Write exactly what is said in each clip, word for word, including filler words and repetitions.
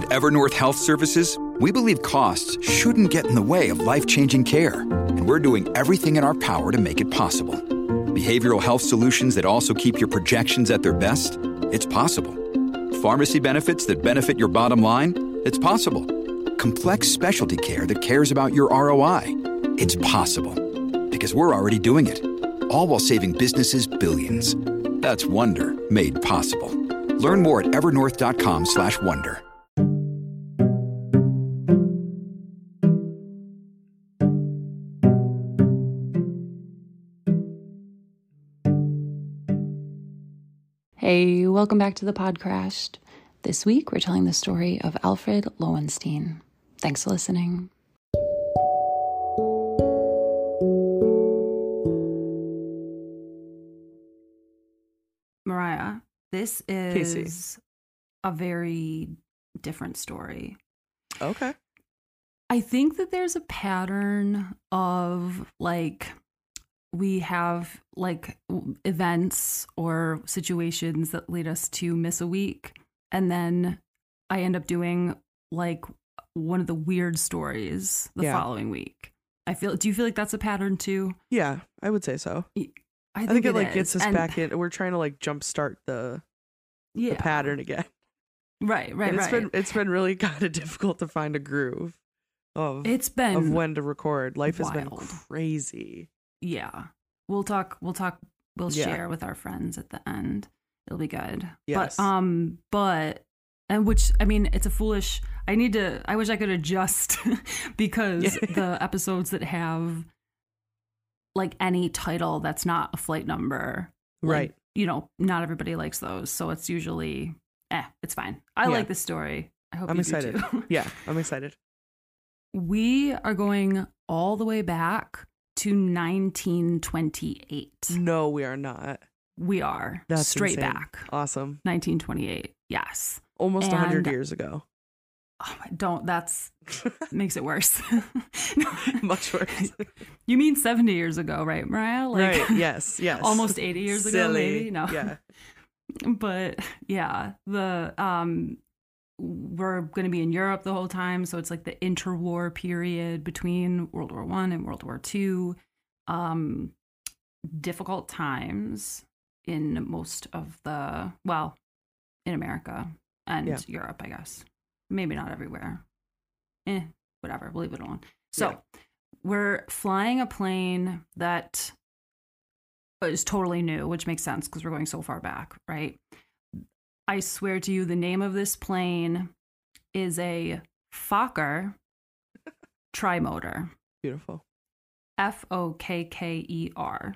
Evernorth Health Services, we believe costs shouldn't get in the way of life-changing care, and we're doing everything in our power to make it possible. Behavioral health solutions that also keep your projections at their best? It's possible. Pharmacy benefits that benefit your bottom line? It's possible. Complex specialty care that cares about your R O I? It's possible. Because we're already doing it. All while saving businesses billions. That's Wonder made possible. Learn more at evernorth.com slash wonder. Hey, welcome back to the Podcrashed. This week, we're telling the story of Alfred Lowenstein. Thanks for listening. Mariah, this is Casey. a very different story. Okay. I think that there's a pattern of like we have like events or situations that lead us to miss a week, and then I end up doing like one of the weird stories the Yeah. following week. I feel. Do you feel like that's a pattern too? Yeah, I would say so. I think, I think it, it like is. gets us And- back in. We're trying to like jumpstart the, yeah. the pattern again. Right, right, And it's right. been it's been really kind of difficult to find a groove of It's been of when to record. Life has been wild. crazy. Yeah. We'll talk we'll talk we'll Yeah. share with our friends at the end. It'll be good. Yes. But um but and which I mean it's a foolish I need to I wish I could adjust because the episodes that have like any title that's not a flight number. Like, Right. you know, not everybody likes those. So it's usually eh, it's fine. I Yeah. like this story. I hope I'm you excited. do too. Yeah, I'm excited. We are going all the way back to nineteen twenty-eight. No, we are not. We are That's straight insane. back. Awesome. nineteen twenty-eight. Yes. Almost a hundred And- years ago. Oh, don't. That's makes it worse. Much worse. You mean seventy years ago, right, Mariah? Like, Right. Yes. Yes. almost eighty years ago, Silly. maybe. No. Yeah. But yeah, the um, we're going to be in Europe the whole time, so it's like the interwar period between World War One and World War Two. Um, difficult times in most of the well, in America and Yeah. Europe, I guess. Maybe not everywhere. Eh, whatever. We'll leave it alone. So Yeah. we're flying a plane that is totally new, which makes sense because we're going so far back, right? I swear to you, the name of this plane is a Fokker Trimotor. Beautiful. F O K K E R.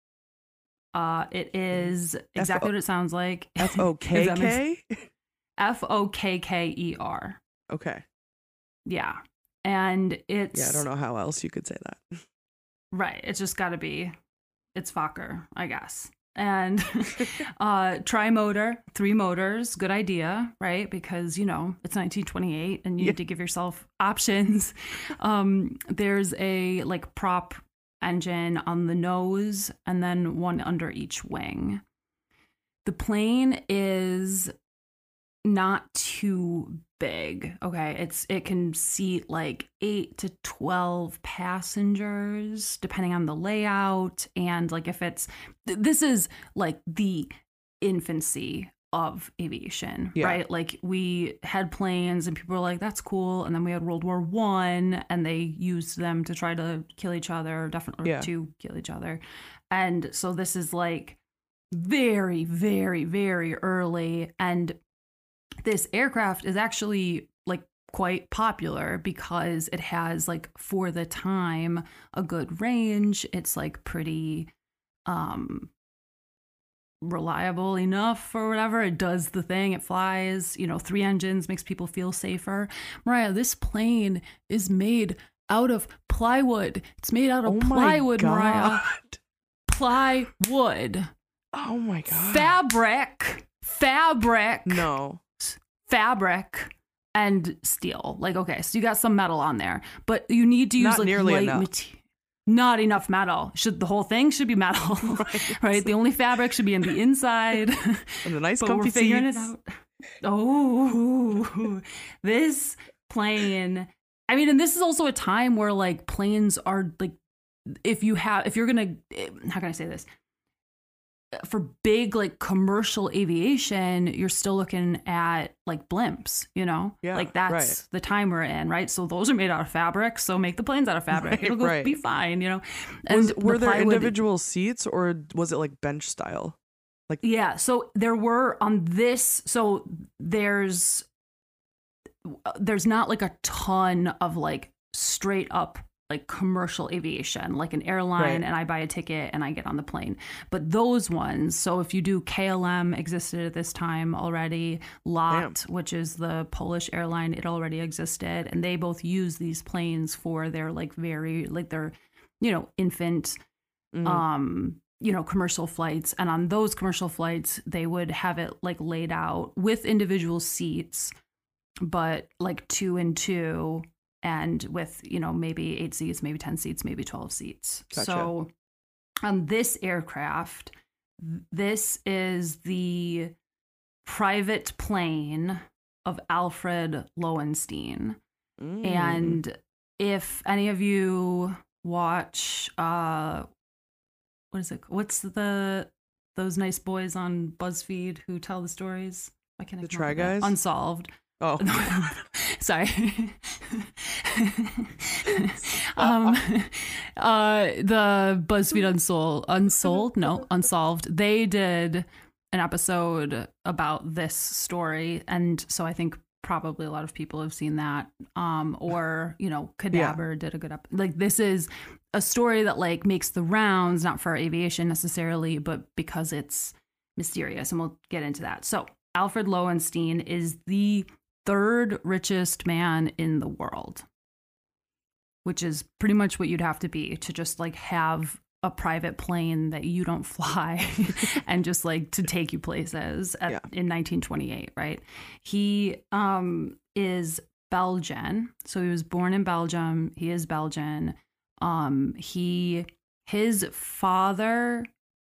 Uh, it is exactly F O what it sounds like. F O K If that K. F O K K E R. Okay. Yeah. And it's... Yeah, I don't know how else you could say that. Right. It's just got to be... It's Fokker, I guess. And uh, tri-motor, three motors, good idea, right? Because, you know, it's nineteen twenty-eight and you Yeah. need to give yourself options. Um, there's a like prop engine on the nose and then one under each wing. The plane is not too big. Okay. It's, it can seat like eight to twelve passengers depending on the layout. And like if it's, th- this is like the infancy of aviation, Yeah. right? Like we had planes and people were like, that's cool. And then we had World War One and they used them to try to kill each other, definitely Yeah. to kill each other. And so this is like very, very, very early. And this aircraft is actually like quite popular because it has like for the time a good range. It's like pretty um reliable enough or whatever. It does the thing. It flies, you know, three engines, makes people feel safer. Mariah, this plane is made out of plywood. It's made out of Oh plywood, my Mariah. God. Plywood. Oh my God. Fabric. Fabric. No. Fabric and steel. Like, okay, so you got some metal on there, but you need to use Not like nearly light enough. material. Not enough metal. Should the whole thing should be metal, right. right? The only fabric should be in the inside. And the nice but comfy we're figuring seats. it out. Oh, this plane. I mean, and this is also a time where like planes are like, if you have, if you're going to, how can I say this? For big like commercial aviation, you're still looking at like blimps, you know, Yeah, like that's right. the time we're in, right? So those are made out of fabric. So make the planes out of fabric. Right, It'll go right. be fine, you know. Was, the were there plywood- individual seats or was it like bench style? Like Yeah. So there were on this. So there's there's not like a ton of like straight up like commercial aviation, like an airline, Right. and I buy a ticket and I get on the plane. But those ones, so if you do K L M existed at this time already, LOT, Damn. which is the Polish airline, it already existed, and they both use these planes for their like very like their, you know, infant mm, um you know, commercial flights. And on those commercial flights, they would have it like laid out with individual seats, but like two and two, and with, you know, maybe eight seats, maybe ten seats, maybe twelve seats. Gotcha. So on this aircraft, this is the private plane of Alfred Lowenstein. mm. And if any of you watch, uh, what is it? What's the those nice boys on BuzzFeed who tell the stories? Why can't I The come Try up with that? Guys? Unsolved. Oh, Sorry. um, uh, the BuzzFeed Unsold, Unsold, no, Unsolved. They did an episode about this story, and so I think probably a lot of people have seen that. Um, or you know, Cadaver did a good up. Like this is a story that like makes the rounds, not for aviation necessarily, but because it's mysterious, and we'll get into that. So Alfred Lowenstein is the third richest man in the world, which is pretty much what you'd have to be to just like have a private plane that you don't fly and just like to take you places at, Yeah. in nineteen twenty-eight, right? He um, is Belgian. So he was born in Belgium. He is Belgian. Um, he, his father,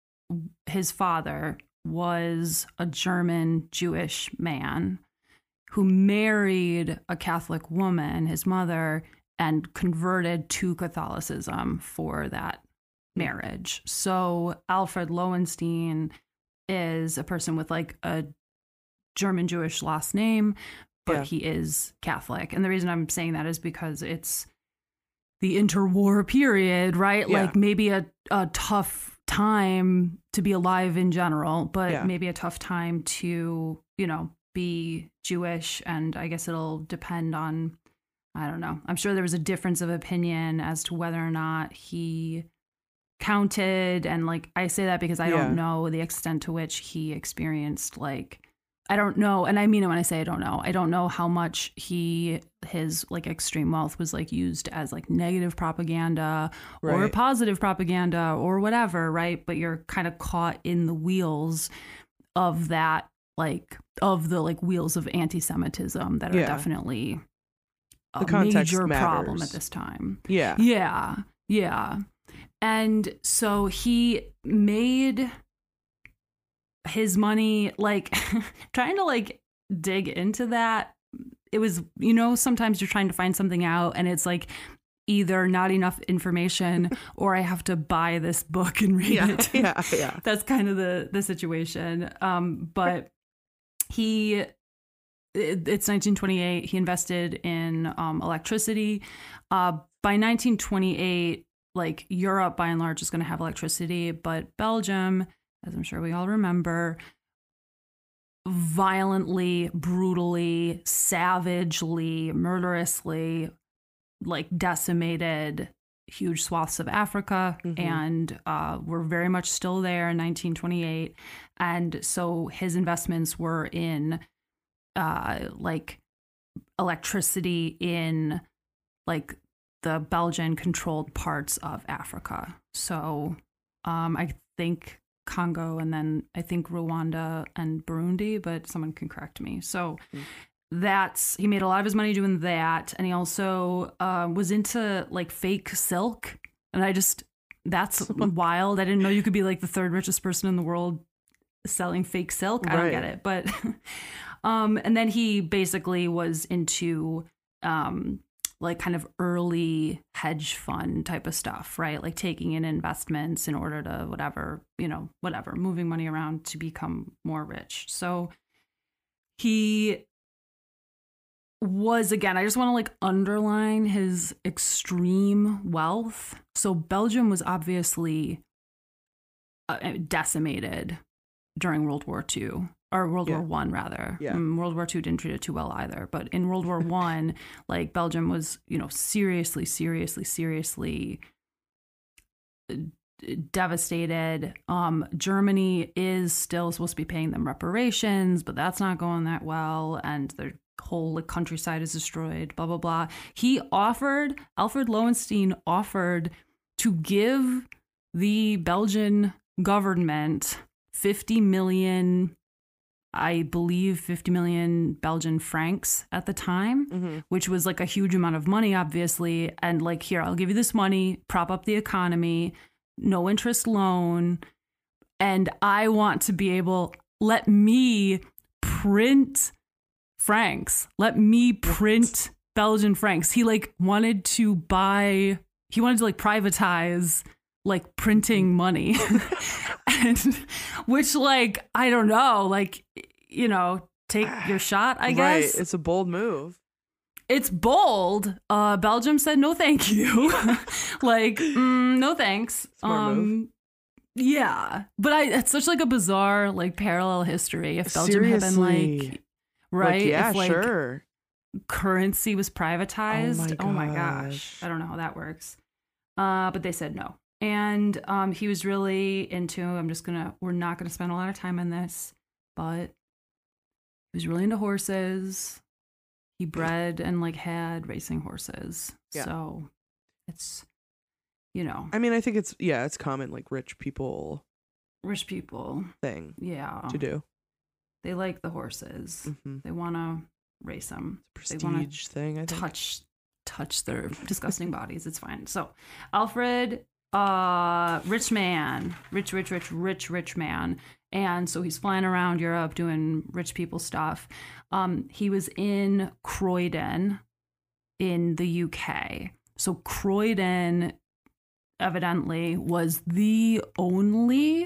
his father was a German Jewish man who married a Catholic woman, his mother, and converted to Catholicism for that marriage. So Alfred Lowenstein is a person with like a German Jewish last name, but Yeah. he is Catholic. And the reason I'm saying that is because it's the interwar period, right? Yeah. Like maybe a, a tough time to be alive in general, but Yeah. maybe a tough time to, you know, be Jewish. And I guess it'll depend on, I don't know. I'm sure there was a difference of opinion as to whether or not he counted. And like, I say that because I Yeah. don't know the extent to which he experienced, like, I don't know. And I mean it when I say I don't know. I don't know how much he, his like extreme wealth was like used as like negative propaganda or Right. positive propaganda or whatever, right? But you're kind of caught in the wheels of that, like, of the like wheels of anti-Semitism that are Yeah. definitely a The context major problem matters. at this time. Yeah. Yeah. Yeah. And so he made his money, like trying to like dig into that. It was, you know, sometimes you're trying to find something out and it's like either not enough information or I have to buy this book and read Yeah. it. Yeah. Yeah. That's kind of the the situation. Um, but he, it, it's nineteen twenty-eight. He invested in um, electricity. Uh, by nineteen twenty-eight, like Europe by and large is going to have electricity, but Belgium, as I'm sure we all remember, violently, brutally, savagely, murderously, like decimated huge swaths of Africa, Mhm. and uh, we're very much still there in nineteen twenty-eight. And so his investments were in uh, like electricity in like the Belgian controlled parts of Africa. So um, I think Congo, and then I think Rwanda and Burundi, but someone can correct me. So Mm. that's, he made a lot of his money doing that. And he also uh, was into like fake silk. And I just, that's wild. I didn't know you could be like the third richest person in the world selling fake silk. I don't Right. get it. But Um, and then he basically was into um, like kind of early hedge fund type of stuff, right? Like taking in investments in order to whatever, you know, whatever, moving money around to become more rich. So he was, again, I just want to like underline his extreme wealth. So Belgium was obviously uh, decimated during World War Two. Or World Yeah. War One, rather. Yeah. Mm, World War Two didn't treat it too well either. But in World War One, like Belgium was, you know, seriously, seriously, seriously devastated. Um, Germany is still supposed to be paying them reparations, but that's not going that well. And their whole like, countryside is destroyed, blah, blah, blah. He offered, Alfred Lowenstein offered to give the Belgian government fifty million I believe fifty million Belgian francs at the time, Mm-hmm. which was like a huge amount of money, obviously. And like, here, I'll give you this money, prop up the economy, no interest loan. And I want to be able, let me print francs. Let me print what? Belgian francs. He like wanted to buy, he wanted to like privatize like printing money. And which like, I don't know, like, you know, take your shot, I guess. Right. It's a bold move. It's bold. Uh, Belgium said, no, thank you. Like, mm, no, thanks. Smart um, move. Yeah. But I, it's such like a bizarre, like parallel history. If Belgium Seriously. had been like, right. Like, yeah, if, like, sure. currency was privatized. Oh my Oh my gosh. gosh. I don't know how that works. Uh, but they said no. And um, he was really into, I'm just going to, we're not going to spend a lot of time on this, but he was really into horses. He bred and like had racing horses. Yeah. So it's, you know, I mean, I think it's, yeah, it's common, like rich people rich people. thing Yeah. to do. They like the horses. Mm-hmm. They want to race them. Prestige They wanna thing, I think. touch, touch their disgusting bodies. It's fine. So Alfred, uh rich man, rich rich rich rich rich man, and so he's flying around Europe doing rich people stuff. Um he was in Croydon in the U K. So Croydon evidently was the only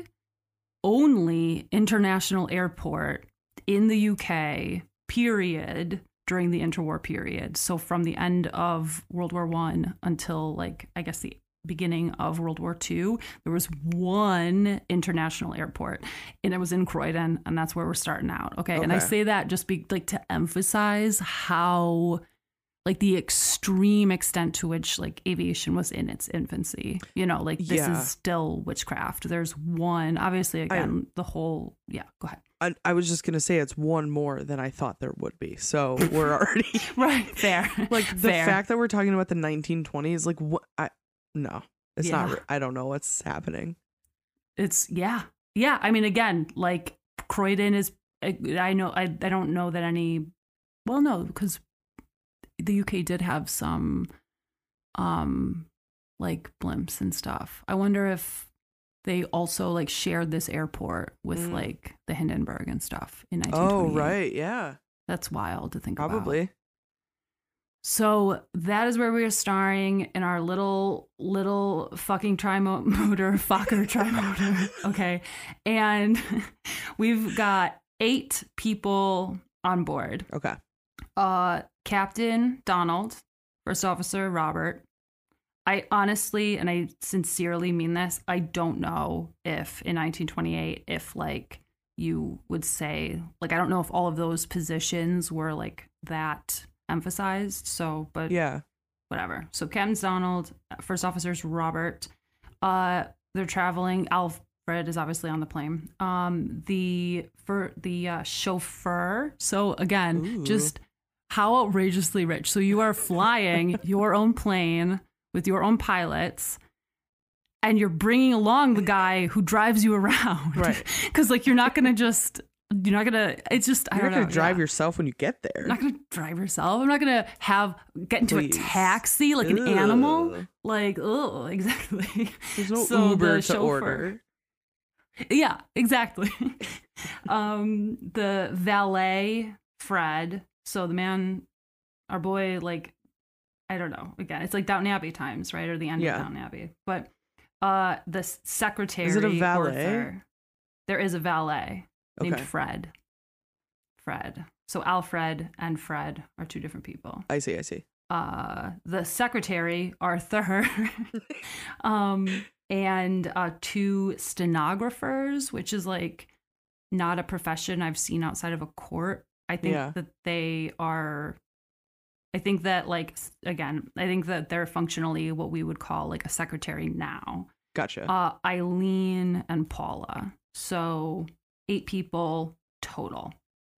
only international airport in the U K, period, during the interwar period. So from the end of World War One until like I guess the beginning of World War Two, there was one international airport, and it was in Croydon, and that's where we're starting out. Okay, okay. And I say that just be like to emphasize how like the extreme extent to which like aviation was in its infancy. You know, like this yeah. is still witchcraft. There's one, obviously, again, I, the whole, yeah, go ahead. I, I was just going to say it's one more than I thought there would be. So we're already... Right, fair. Like the fair. fact that we're talking about the nineteen twenties, like what? I No, it's Yeah. not. I don't know what's happening. It's, yeah. Yeah, I mean, again, like Croydon is, I, I know, I, I don't know that any, well, no, because the U K did have some um like blimps and stuff. I wonder if they also like shared this airport with Mm. like the Hindenburg and stuff in nineteen Oh, twenty-eight. right. Yeah. That's wild to think about. Probably. So that is where we are starring in our little, little fucking tri-motor, Fokker tri-motor. Okay. And we've got eight people on board. Okay. Uh, Captain Donald, First Officer Robert. I honestly, and I sincerely mean this, I don't know if in nineteen twenty-eight, if like you would say, like, I don't know if all of those positions were like that emphasized. So, but Yeah. whatever. So Captain Donald, First Officer's Robert. Uh, they're traveling. Alfred is obviously on the plane. Um, the for the uh, chauffeur. So again, Ooh. just how outrageously rich. So you are flying your own plane with your own pilots, and you're bringing along the guy who drives you around. Right. Because like you're not gonna just. You're not gonna. It's just. I You're don't not going know, to drive yeah. yourself when you get there. I'm not gonna drive yourself. I'm not gonna have get into Please. a taxi like an Ugh. animal. Like, oh, exactly. There's no So Uber the to chauffeur- order. Yeah, exactly. um, the valet Fred. So the man, our boy, like, I don't know. Again, it's like Downton Abbey times, right? Or the end Yeah. of Downton Abbey. But uh, the secretary. Is it a valet? Arthur, there is a valet named Okay. Fred. Fred. So Alfred and Fred are two different people. I see, I see. Uh, the secretary, Arthur, um, and uh, two stenographers, which is like not a profession I've seen outside of a court. I think Yeah. that they are, I think that like, s- again, I think that they're functionally what we would call like a secretary now. Gotcha. Uh, Eileen and Paula. So eight people total.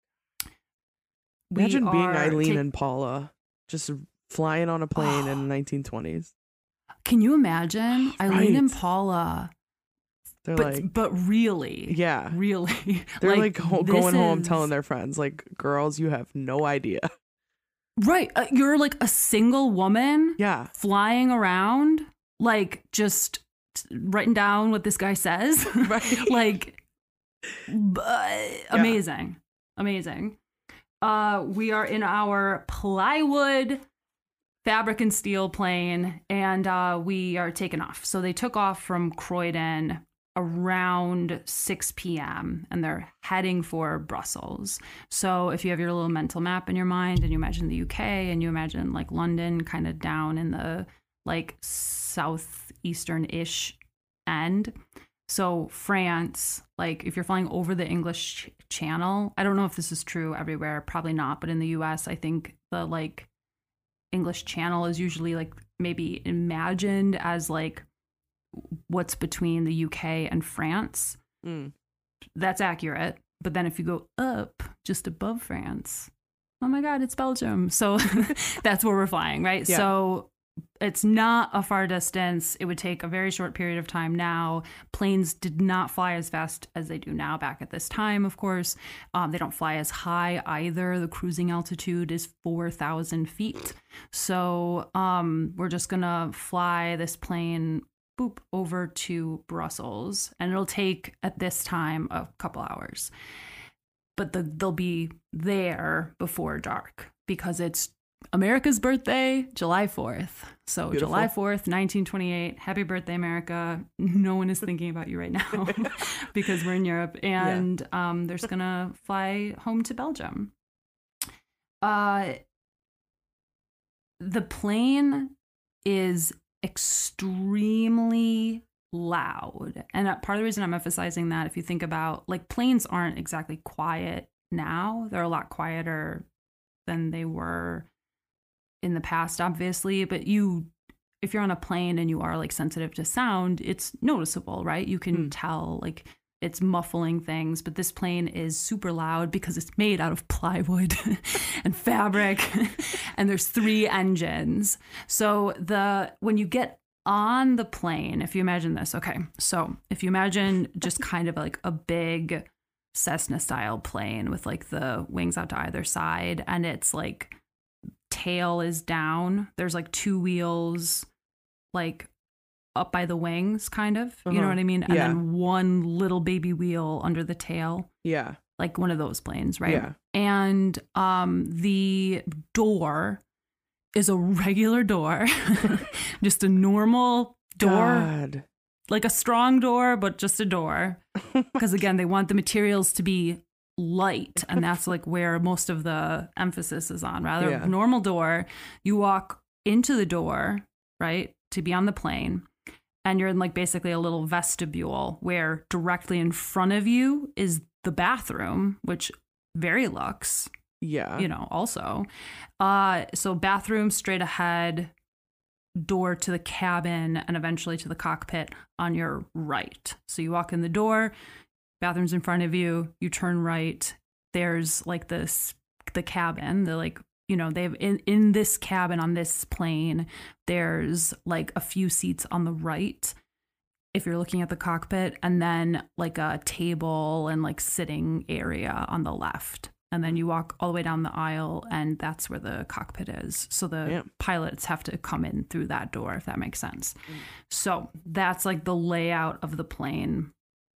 We Imagine being are Eileen ta- and Paula just flying on a plane in the nineteen twenties. Can you imagine Eileen and Right. Paula? They're But like, but really, yeah. really, They're like, ho- this going home is- telling their friends, like, girls, you have no idea. right. Uh, you're like a single woman Yeah. flying around, like just writing down what this guy says, Right. like b- amazing, amazing. Uh, we are in our plywood, fabric and steel plane, and uh, we are taking off. So they took off from Croydon around six p.m. and they're heading for Brussels. So if you have your little mental map in your mind and you imagine the U K and you imagine like London kind of down in the like southeastern-ish end. So France, like if you're flying over the English ch- Channel, I don't know if this is true everywhere, probably not, but in the U S, I think the like English Channel is usually like maybe imagined as like what's between the U K and France. Mm. That's accurate. But then if you go up just above France, oh my God, it's Belgium. So that's where we're flying, right? Yeah. So it's not a far distance. It would take a very short period of time now. Planes did not fly as fast as they do now back at this time, of course. Um, they don't fly as high either. The cruising altitude is four thousand feet. So um, we're just going to fly this plane boop over to Brussels, and it'll take at this time a couple hours. But the, they'll be there before dark because it's America's birthday, July fourth. So Beautiful. July fourth, nineteen twenty-eight. Happy birthday, America. No one is thinking about you right now because we're in Europe. And um, they're just going to fly home to Belgium. Uh, the plane is extremely loud. And uh, part of the reason I'm emphasizing that, if you think about, like, planes aren't exactly quiet now. They're a lot quieter than they were in the past, obviously. But you, if you're on a plane and you are like sensitive to sound, it's noticeable, right? You can Mm. tell like it's muffling things. But this plane is super loud because it's made out of plywood and fabric, and there's three engines. So the when you get on the plane, if you imagine this, okay, so if you imagine just kind of like a big Cessna style plane with like the wings out to either side, and it's like tail is down, there's like two wheels like up by the wings, kind of, you know Uh-huh. what I mean? And Yeah. then one little baby wheel under the tail, Yeah. like one of those planes, right? Yeah. And um the door is a regular door, just a normal door, God. like a strong door, but just a door. Because again, they want the materials to be light, and that's like where most of the emphasis is on. Rather, Yeah. normal door, you walk into the door, right, to be on the plane, and you're in like basically a little vestibule where directly in front of you is the bathroom, which very luxe, Yeah. you know, also. Uh, so bathroom straight ahead, door to the cabin, and eventually to the cockpit on your right. So you walk in the door, bathroom's in front of you, you turn right, there's like this, the cabin, the like, you know, they have in, in this cabin on this plane, there's like a few seats on the right if you're looking at the cockpit, and then like a table and like sitting area on the left. And then you walk all the way down the aisle, and that's where the cockpit is. So the Yeah. pilots have to come in through that door, if that makes sense. Mm. So that's like the layout of the plane.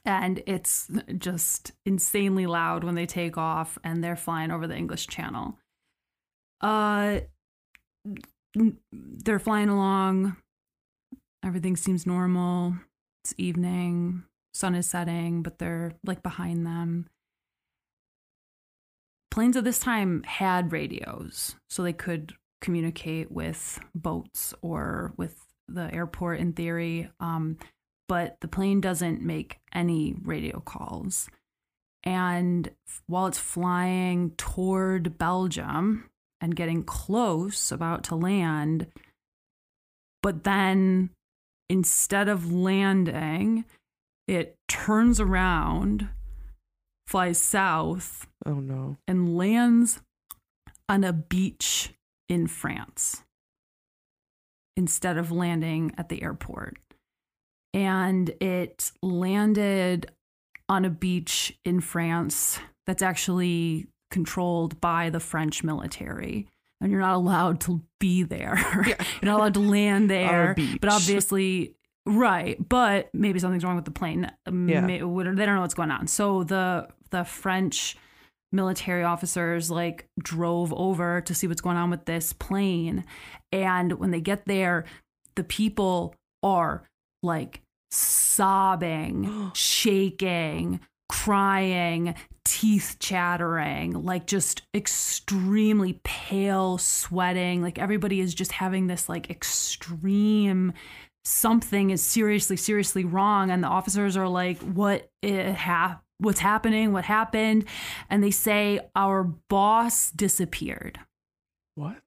And it's just insanely loud when they take off and they're flying over the English Channel. Uh, they're flying along. Everything seems normal. It's evening. Sun is setting, but they're like behind them. Planes at this time had radios, so they could communicate with boats or with the airport in theory. Um, but the plane doesn't make any radio calls. And while it's flying toward Belgium and getting close, about to land, but then instead of landing, it turns around, flies south. Oh no. And lands on a beach in France instead of landing at the airport. And it landed on a beach in France that's actually controlled by the French military. And you're not allowed to be there. Yeah. You're not allowed to land there. But obviously, right. But maybe something's wrong with the plane. Yeah. They don't know what's going on. So the the French military officers like drove over to see what's going on with this plane. And when they get there, the people are like sobbing, shaking, crying, teeth chattering, like just extremely pale, sweating. Like everybody is just having this like extreme, something is seriously, seriously wrong. And the officers are like, what it ha- what's happening? What happened? And they say, our boss disappeared. What?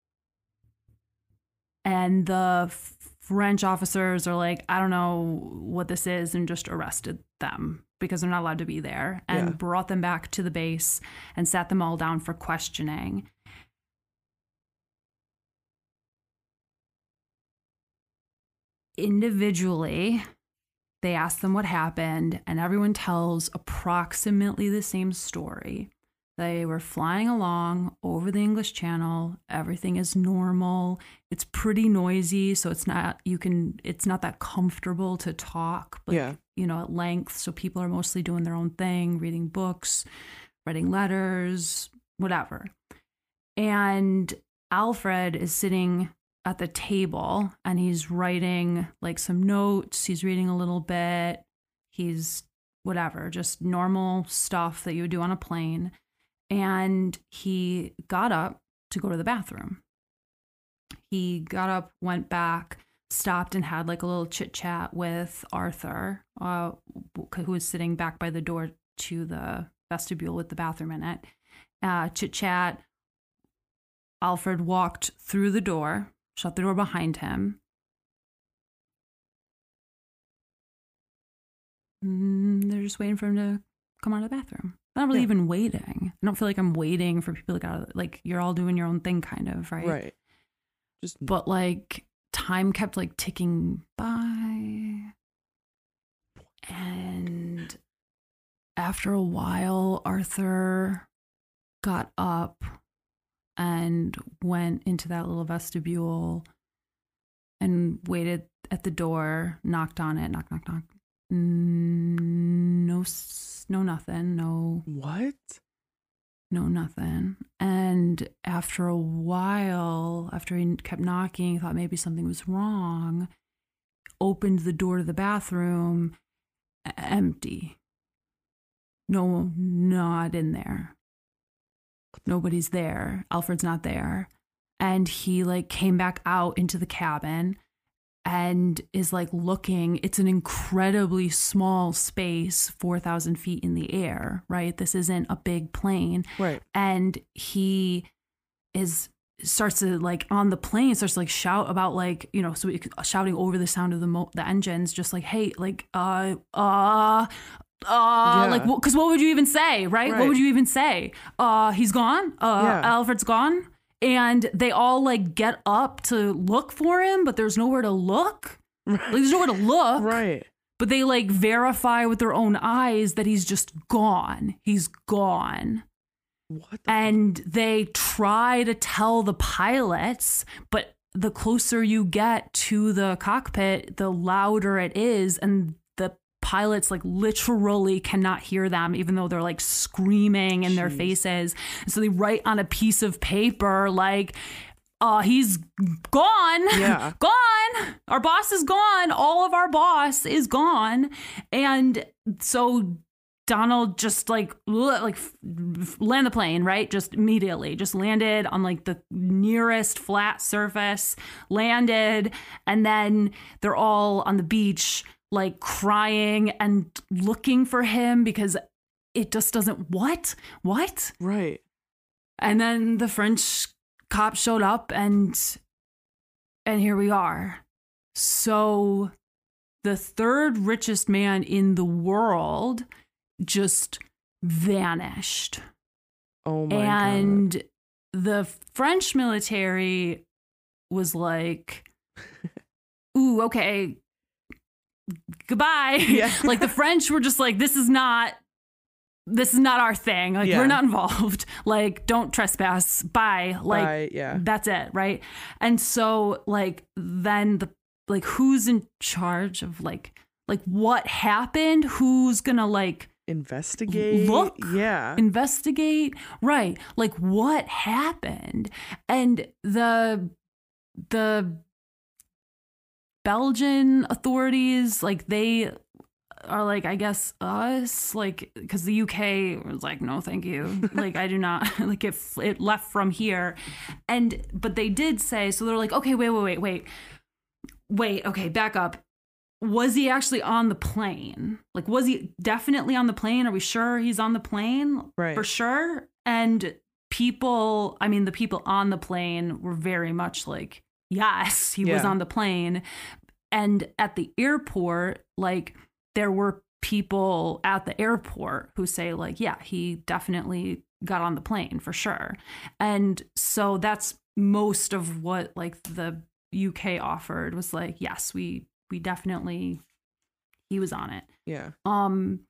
And the French officers are like, I don't know what this is, and just arrested them because they're not allowed to be there, and yeah. brought them back to the base and sat them all down for questioning. Individually, they ask them what happened, and everyone tells approximately the same story. They were flying along over the English Channel. Everything is normal. It's pretty noisy, so it's not you can. It's not that comfortable to talk, but yeah. you know, at length. So people are mostly doing their own thing, reading books, writing letters, whatever. And Alfred is sitting at the table, and he's writing like some notes. He's reading a little bit. He's whatever, just normal stuff that you would do on a plane. And he got up to go to the bathroom. He got up, went back, stopped and had like a little chit chat with Arthur, uh, who was sitting back by the door to the vestibule with the bathroom in it. Uh, chit chat. Alfred walked through the door, shut the door behind him. Mm, they're just waiting for him to come out of the bathroom. I'm not really yeah. even waiting. I don't feel like I'm waiting for people to get out of, like, you're all doing your own thing kind of, right? Right. Just But like time kept like ticking by. And after a while, Arthur got up and went into that little vestibule and waited at the door, knocked on it, knock, knock, knock. No, no, nothing. No. What? No, nothing. And after a while, after he kept knocking, he thought maybe something was wrong, opened the door to the bathroom, empty. No, not in there. Nobody's there. Alfred's not there. And he like came back out into the cabin and is like looking. It's an incredibly small space, four thousand feet in the air, right? This isn't a big plane. Right. And he is starts to like on the plane, starts to like shout about like, you know, so shouting over the sound of the mo- the engines, just like, hey, like, uh, uh, uh, yeah. like, because what would you even say, right? right? What would you even say? Uh, he's gone? Uh, yeah. Alfred's gone? And they all like get up to look for him, but there's nowhere to look. Like, there's nowhere to look. Right. But they like verify with their own eyes that he's just gone. He's gone. What the and fuck? They try to tell the pilots, but the closer you get to the cockpit, the louder it is. And the pilots like literally cannot hear them, even though they're like screaming in Jeez. Their faces. And so they write on a piece of paper like, uh, he's gone, yeah. gone. Our boss is gone. All of our boss is gone. And so Donald just like, like land the plane, right? Just immediately just landed on like the nearest flat surface, landed. And then they're all on the beach, like crying and looking for him because it just doesn't, what? What? Right. And then the French cop showed up and, and here we are. So the third richest man in the world just vanished. Oh my and God. The French military was like, ooh, okay, goodbye. Yeah. Like the French were just like, this is not, this is not our thing. Like yeah. we're not involved. Like don't trespass. Bye. Like Bye. Yeah. That's it. Right. And so like, then the, like, who's in charge of like, like what happened? Who's gonna like, investigate look yeah investigate right like what happened? And the the Belgian authorities, like they are like, I guess us, like, because the U K was like, no thank you, like I do not like it it left from here. And but they did say, so they're like, okay, wait wait wait wait wait okay, back up. Was he actually on the plane? Like, was he definitely on the plane? Are we sure he's on the plane? Right. For sure. And people, I mean, the people on the plane were very much like, yes, he yeah. was on the plane. And at the airport, like, there were people at the airport who say, like, yeah, he definitely got on the plane for sure. And so that's most of what, like, the U K offered was like, yes, we we definitely, he was on it. Yeah. Um,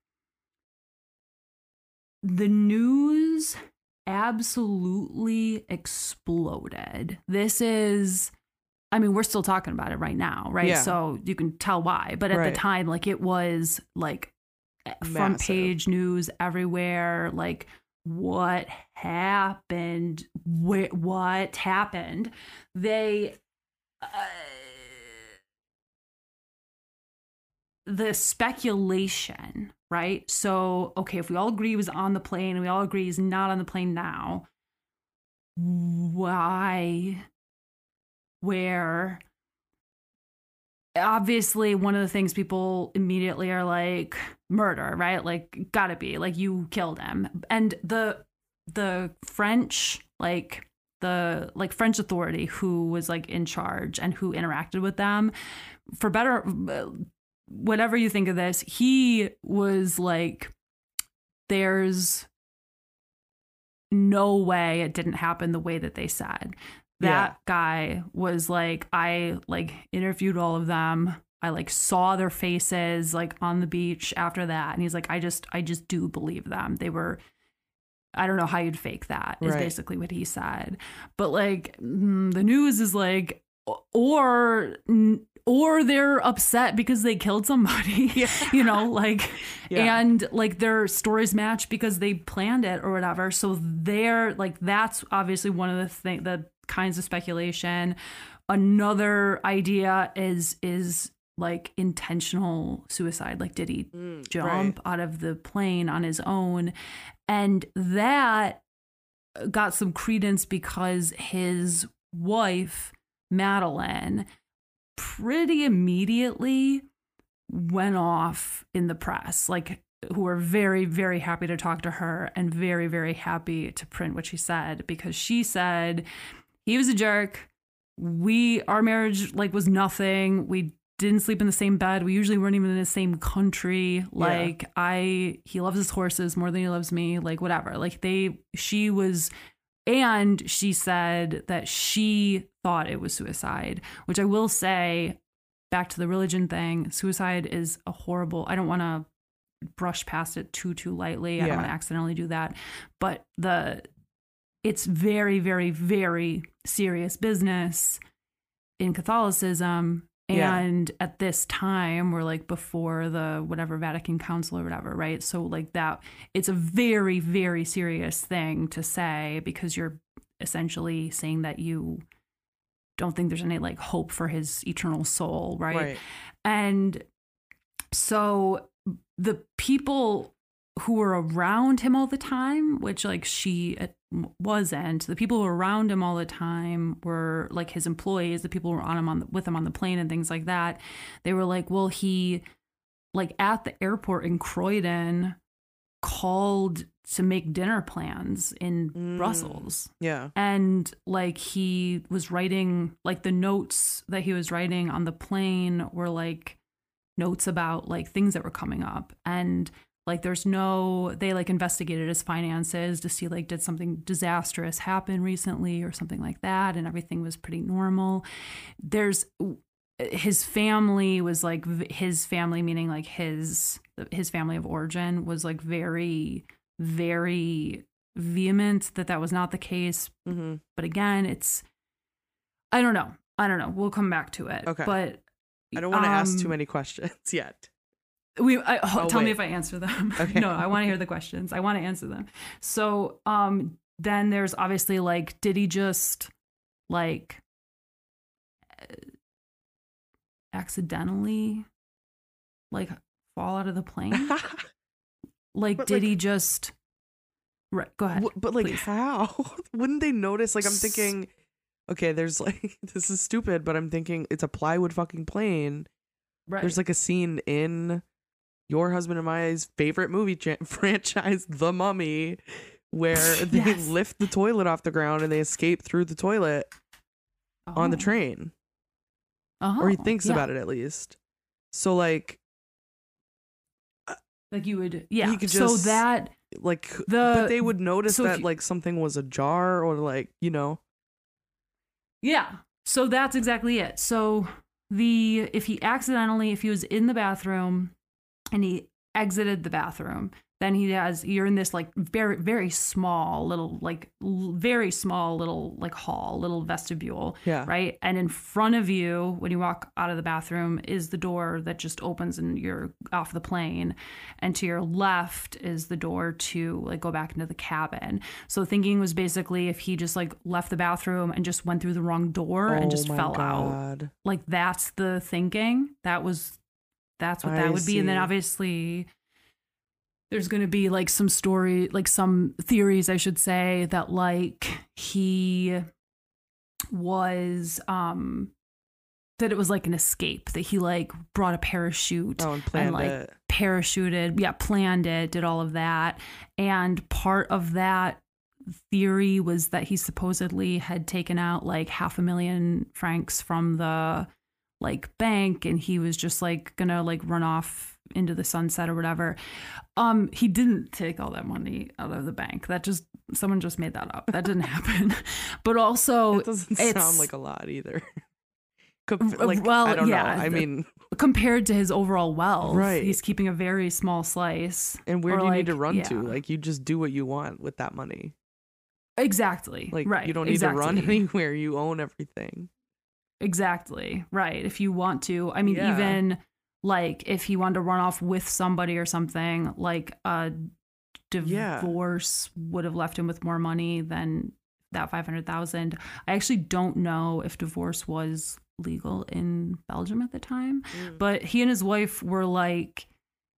the news absolutely exploded. This is, I mean, we're still talking about it right now, right? Yeah. So you can tell why. But at right. the time, like it was like front Massive. page news everywhere. Like, what happened? Wh- what happened? They... Uh, the speculation, right? So, okay, if we all agree he was on the plane and we all agree he's not on the plane now, why, where? Obviously, one of the things people immediately are like, murder, right? Like, gotta be, like, you killed him. And the the French, like, the like French authority who was like in charge and who interacted with them, for better... whatever you think of this, he was like, there's no way it didn't happen the way that they said. That yeah. guy was like, I like interviewed all of them. I like saw their faces like on the beach after that. And he's like, I just, I just do believe them. They were, I don't know how you'd fake that is right. basically what he said. But like mm, the news is like, or or they're upset because they killed somebody, yeah. you know, like, yeah. and like their stories match because they planned it or whatever. So they're like, that's obviously one of the thing, the kinds of speculation. Another idea is, is like intentional suicide. Like, did he mm, jump right. out of the plane on his own? And that got some credence because his wife, Madeline, pretty immediately went off in the press, like, who were very, very happy to talk to her and very, very happy to print what she said, because she said he was a jerk. We, our marriage, like, was nothing. We didn't sleep in the same bed. We usually weren't even in the same country. Like, yeah. I, he loves his horses more than he loves me. Like, whatever. Like, they, she was, and she said that she thought it was suicide, which I will say, back to the religion thing, suicide is a horrible, I don't want to brush past it too, too lightly. I yeah. don't want to accidentally do that. But the, it's very, very, very serious business in Catholicism. And yeah. at this time, we're like before the whatever Vatican Council or whatever, right? So like that, it's a very, very serious thing to say because you're essentially saying that you don't think there's any like hope for his eternal soul, right? right. And so the people who were around him all the time, which like she wasn't, the people who were around him all the time were like his employees, the people who were on him on the, with him on the plane and things like that. They were like, well, he like at the airport in Croydon called to make dinner plans in mm, Brussels. Yeah. And like he was writing, like the notes that he was writing on the plane were like notes about like things that were coming up. And like there's no, they like investigated his finances to see like did something disastrous happen recently or something like that. And everything was pretty normal. There's his family was like his family, meaning like his his family of origin was like very, very vehement that that was not the case. Mm-hmm. But again, it's, I don't know. I don't know. We'll come back to it. Okay. But I don't want to um, ask too many questions yet. We I, oh, oh, tell wait. me if I answer them. Okay. No, I want to hear the questions. I want to answer them. So um, then there's obviously like, did he just like accidentally like fall out of the plane? Like, but, did like, he just? Right. Go ahead. W- but like, please. How? Wouldn't they notice? Like, I'm thinking, okay, there's like, this is stupid, but I'm thinking it's a plywood fucking plane. Right. There's like a scene in your husband and my favorite movie cha- franchise, The Mummy, where they yes. lift the toilet off the ground and they escape through the toilet oh. on the train. Uh-huh. Or he thinks yeah. about it at least. So like, like you would, yeah. He could so just, that like, the, but they would notice so that you, like something was ajar or like, you know. Yeah. So that's exactly it. So the if he accidentally, if he was in the bathroom and he exited the bathroom, then he has, you're in this like very, very small little, like l- very small little like hall, little vestibule. Yeah. Right. And in front of you, when you walk out of the bathroom, is the door that just opens and you're off the plane. And to your left is the door to like go back into the cabin. So thinking was basically if he just like left the bathroom and just went through the wrong door oh and just fell God. out. Like that's the thinking. That was, that's what that I would see. be. And then obviously there's going to be like some story, like some theories, I should say, that like he was, um, that it was like an escape, that he like brought a parachute oh, and, planned and like it. parachuted. Yeah, planned it, did all of that. And part of that theory was that he supposedly had taken out like half a million francs from the like bank and he was just like gonna like run off into the sunset or whatever. Um, he didn't take all that money out of the bank. That just, someone just made that up. That didn't happen. But also, it doesn't sound like a lot either. like, well, I don't yeah, know. I mean, compared to his overall wealth, right. he's keeping a very small slice. And where do you like, need to run yeah. to? Like, you just do what you want with that money. Exactly. Like, right. you don't need exactly. to run anywhere. You own everything. Exactly. Right. If you want to. I mean, yeah. even like if he wanted to run off with somebody or something, like a divorce yeah. would have left him with more money than that five hundred thousand. I actually don't know if divorce was legal in Belgium at the time, mm. but he and his wife were like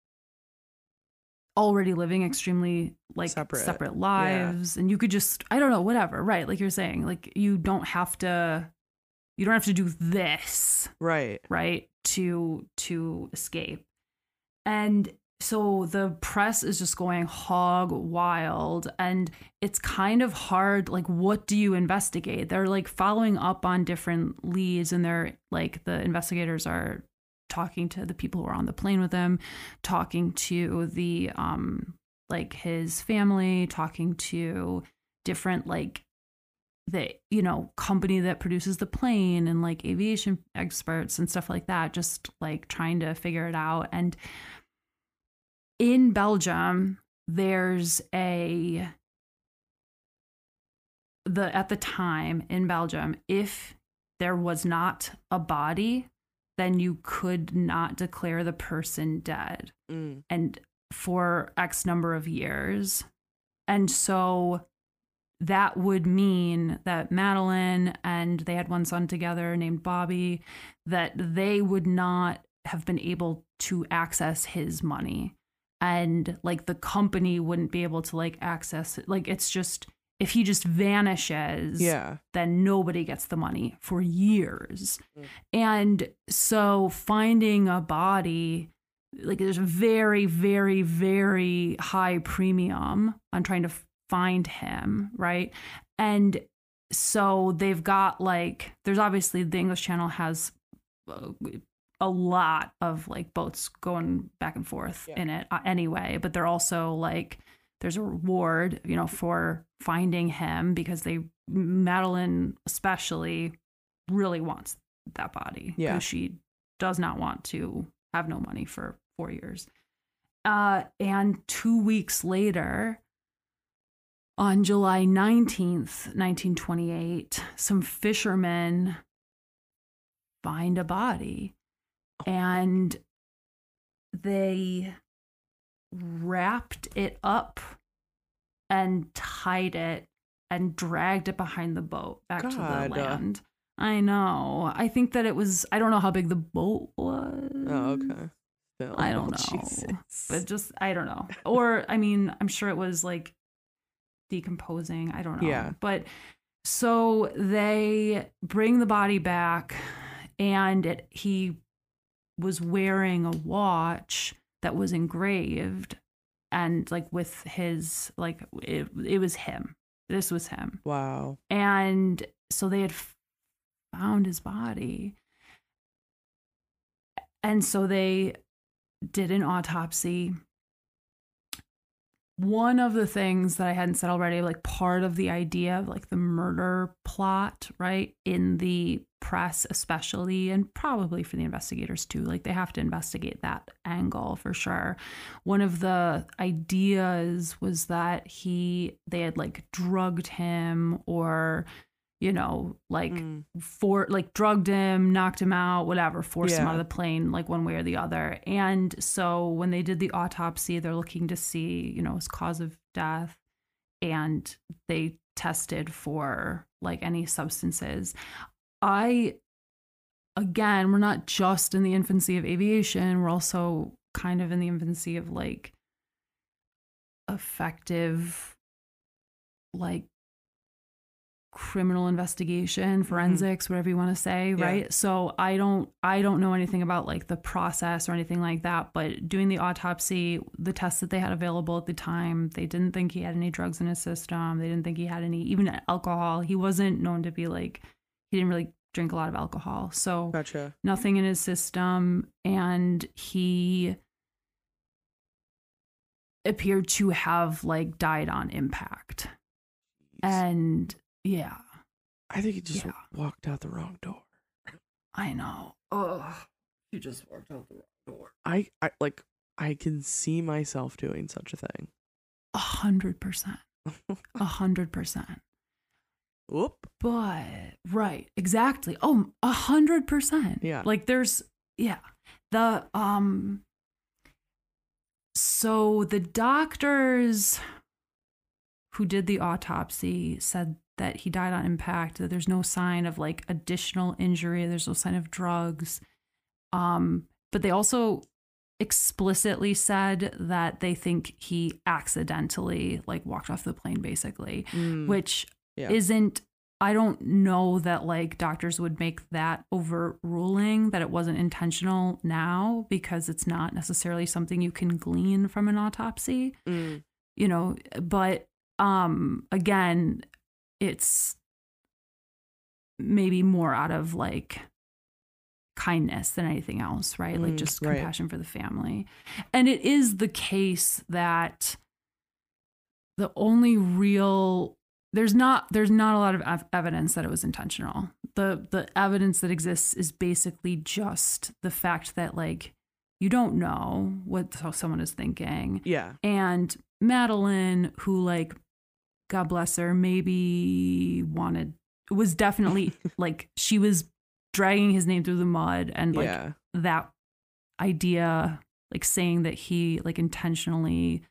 already living extremely like separate, separate lives. Yeah. And you could just, I don't know, whatever. Right. Like you're saying, like you don't have to, you don't have to do this. Right. Right. to to escape. And so the press is just going hog wild and it's kind of hard, like what do you investigate? They're like following up on different leads and they're like the investigators are talking to the people who are on the plane with him, talking to the um like his family, talking to different like the, you know, company that produces the plane and like aviation experts and stuff like that, just like trying to figure it out. And in Belgium, there's a, the, at the time in Belgium, if there was not a body, then you could not declare the person dead. Mm. And for X number of years. And so that would mean that Madeline and they had one son together named Bobby, that they would not have been able to access his money. And like the company wouldn't be able to like access it. Like it's just, if he just vanishes, yeah. then nobody gets the money for years. Mm. And so finding a body, like there's a very, very, very high premium on trying to find him, right? And so they've got like, there's obviously the English Channel has uh, a lot of like boats going back and forth yeah. in it uh, anyway, but they're also like, there's a reward, you know, for finding him because they, Madeline especially really wants that body because yeah. she does not want to have no money for four years. Uh, and two weeks later, on July nineteenth, nineteen twenty-eight, some fishermen find a body and they wrapped it up and tied it and dragged it behind the boat back God. to the land. I know. I think that it was, I don't know how big the boat was. Oh, okay. Still. I don't know. Jesus. But just, I don't know. Or, I mean, I'm sure it was like decomposing. I don't know. Yeah. But so they bring the body back and it, he was wearing a watch that was engraved and like with his, like, it, it was him. This was him. Wow. And so they had found his body. And so they did an autopsy. One of the things that I hadn't said already, like part of the idea of like the murder plot, right, in the press especially, and probably for the investigators too, like they have to investigate that angle for sure. One of the ideas was that he, they had like drugged him or, you know, like mm. for like drugged him, knocked him out, whatever, forced yeah. him out of the plane, like one way or the other. And so when they did the autopsy, they're looking to see, you know, his cause of death, and they tested for like any substances. I, again, we're not just in the infancy of aviation. We're also kind of in the infancy of like effective, like criminal investigation, forensics, mm-hmm. whatever you want to say, yeah. right? So I don't I don't know anything about like the process or anything like that, but doing the autopsy, the tests that they had available at the time, they didn't think he had any drugs in his system. They didn't think he had any, even alcohol. He wasn't known to be like, he didn't really drink a lot of alcohol. So gotcha. Nothing in his system. And he appeared to have like died on impact. Jeez. And yeah. I think he just yeah. walked out the wrong door. I know. Ugh. He just walked out the wrong door. I, I like I can see myself doing such a thing. A hundred percent. A hundred percent. Whoop. But right, exactly. Oh, a hundred percent. Yeah. Like there's yeah. The um so the doctors who did the autopsy said that he died on impact, that there's no sign of like additional injury, there's no sign of drugs. Um, but they also explicitly said that they think he accidentally like walked off the plane basically, mm. which yeah. isn't, I don't know that like doctors would make that overruling that it wasn't intentional now, because it's not necessarily something you can glean from an autopsy, mm. you know, but um, again, it's maybe more out of like kindness than anything else, right? Mm, like just right. compassion for the family. And it is the case that the only real there's not there's not a lot of ev- evidence that it was intentional. The the evidence that exists is basically just the fact that like you don't know what someone is thinking. Yeah. And Madeline, who like, God bless her, maybe wanted was definitely like she was dragging his name through the mud, and like Yeah. that idea, like saying that he like intentionally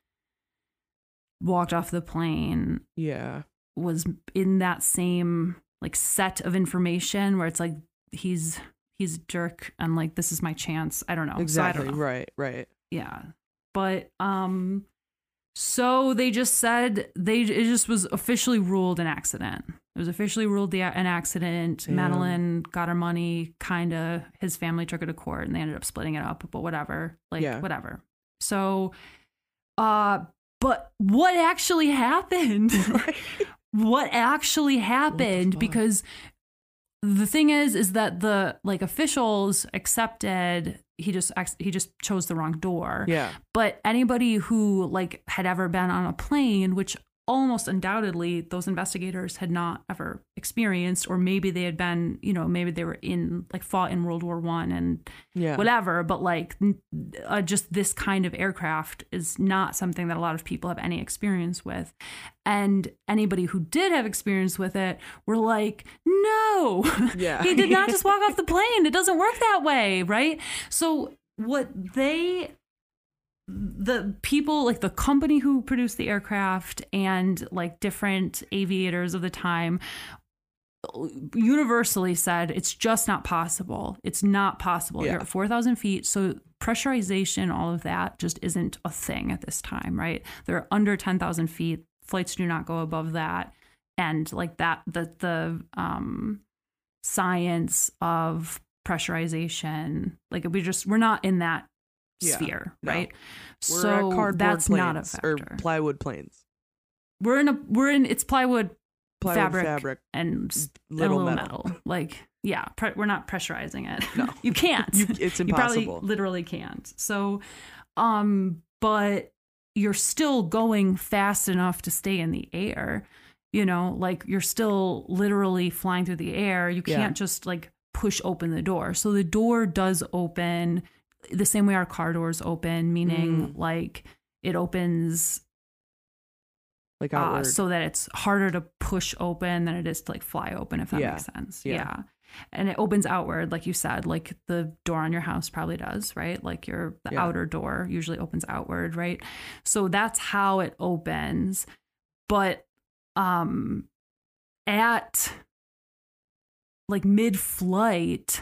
walked off the plane Yeah. was in that same like set of information where it's like he's he's a jerk and like this is my chance. I don't know. Exactly. So I don't know. Right. Right. Yeah. But um so they just said they it just was officially ruled an accident. It was officially ruled the, an accident. Damn. Madeline got her money, kind of. His family took her to court and they ended up splitting it up, but whatever. Like, Yeah. whatever. So, uh, but what actually happened? Right. What actually happened? fuck? Because the thing is, is that the like officials accepted he just ex- he just chose the wrong door. Yeah. But anybody who like had ever been on a plane, which almost undoubtedly those investigators had not ever experienced, or maybe they had been, you know, maybe they were in like fought in World War One and Yeah. whatever. But like uh, just this kind of aircraft is not something that a lot of people have any experience with. And anybody who did have experience with it were like, no, Yeah. he did not just walk off the plane. It doesn't work that way. Right. So what they the people like the company who produced the aircraft and like different aviators of the time universally said it's just not possible. It's not possible. Yeah. You're at four thousand feet. So pressurization, all of that just isn't a thing at this time, right? They're under ten thousand feet. Flights do not go above that. And like that, the, the um, science of pressurization, like we just, we're not in that Yeah. sphere, No. right? We're So at cardboard that's planes, not a factor. or plywood planes. We're in a we're in it's plywood, Plywood fabric, fabric. and s- Little and a little metal. metal. Like yeah, pre- we're not pressurizing it. No. you can't. You, it's You probably impossible. literally can't. So, um, but you're still going fast enough to stay in the air. You know, like you're still literally flying through the air. You Yeah. can't just like push open the door. So the door does open the same way our car doors open, meaning Mm. like it opens like uh, outward. so that it's harder to push open than it is to like fly open, if that Yeah. makes sense. Yeah. Yeah. And it opens outward, like you said, like the door on your house probably does, right? Like your the Yeah. outer door usually opens outward, right? So that's how it opens. But um at like mid-flight,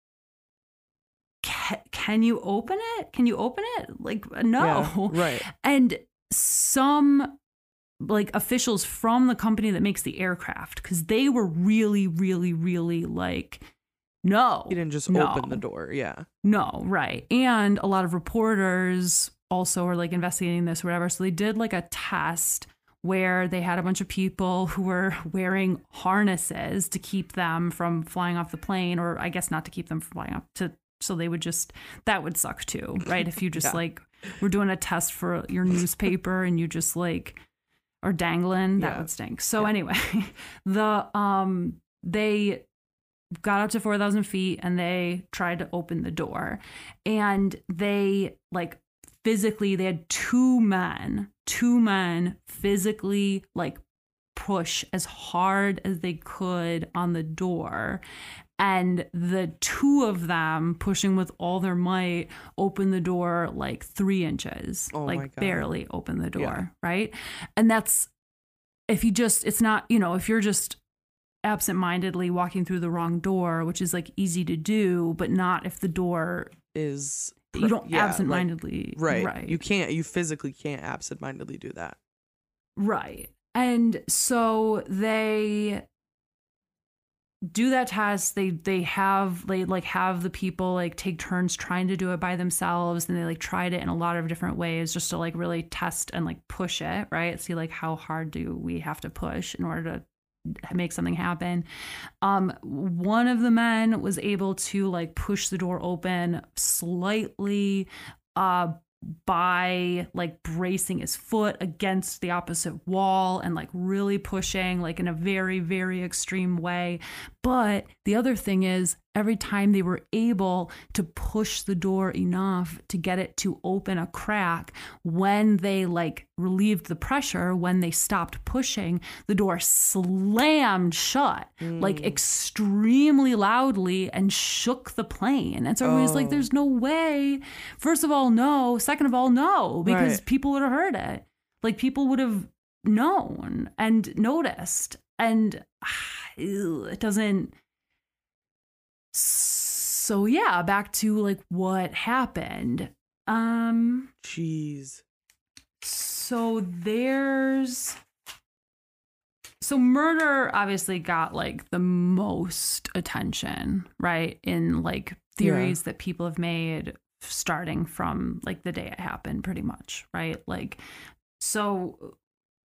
ca- can you open it? Can you open it? Like no. Yeah, right. And some like officials from the company that makes the aircraft, because they were really, really, really like, no. He didn't just no, open the door. Yeah. No, right. And a lot of reporters also were like investigating this or whatever. So they did like a test where they had a bunch of people who were wearing harnesses to keep them from flying off the plane, or I guess not to keep them from flying up to, so they would just, that would suck too, right? If you just Yeah. like, we're doing a test for your newspaper and you just like are dangling, that Yeah. would stink. So Yeah. anyway, the, um, they got up to four thousand feet and they tried to open the door, and they like physically, they had two men, two men physically like push as hard as they could on the door. And the two of them pushing with all their might opened the door like three inches, Oh my like God. barely open the door. Yeah. Right. And that's, if you just, it's not, you know, if you're just absentmindedly walking through the wrong door, which is like easy to do, but not if the door, Is you don't yeah, like- absentmindedly. right. Right. You can't. You physically can't absentmindedly do that. Right. And so they do that test. They they have they like have the people like take turns trying to do it by themselves, and they like tried it in a lot of different ways just to like really test and like push it, right? See like how hard do we have to push in order to make something happen. Um, one of the men was able to like push the door open slightly, uh, by like bracing his foot against the opposite wall and like really pushing like in a very, very extreme way. But the other thing is, every time they were able to push the door enough to get it to open a crack, when they like relieved the pressure, when they stopped pushing, the door slammed shut mm. like extremely loudly and shook the plane. And so everybody's oh. like, there's no way. First of all, no. Second of all, no, because right. people would have heard it. Like people would have known and noticed. And ew, it doesn't. So yeah, back to like what happened. Um, Jeez. So there's. So murder obviously got like the most attention, right? In like theories yeah. that people have made starting from like the day it happened, pretty much, right? Like, so.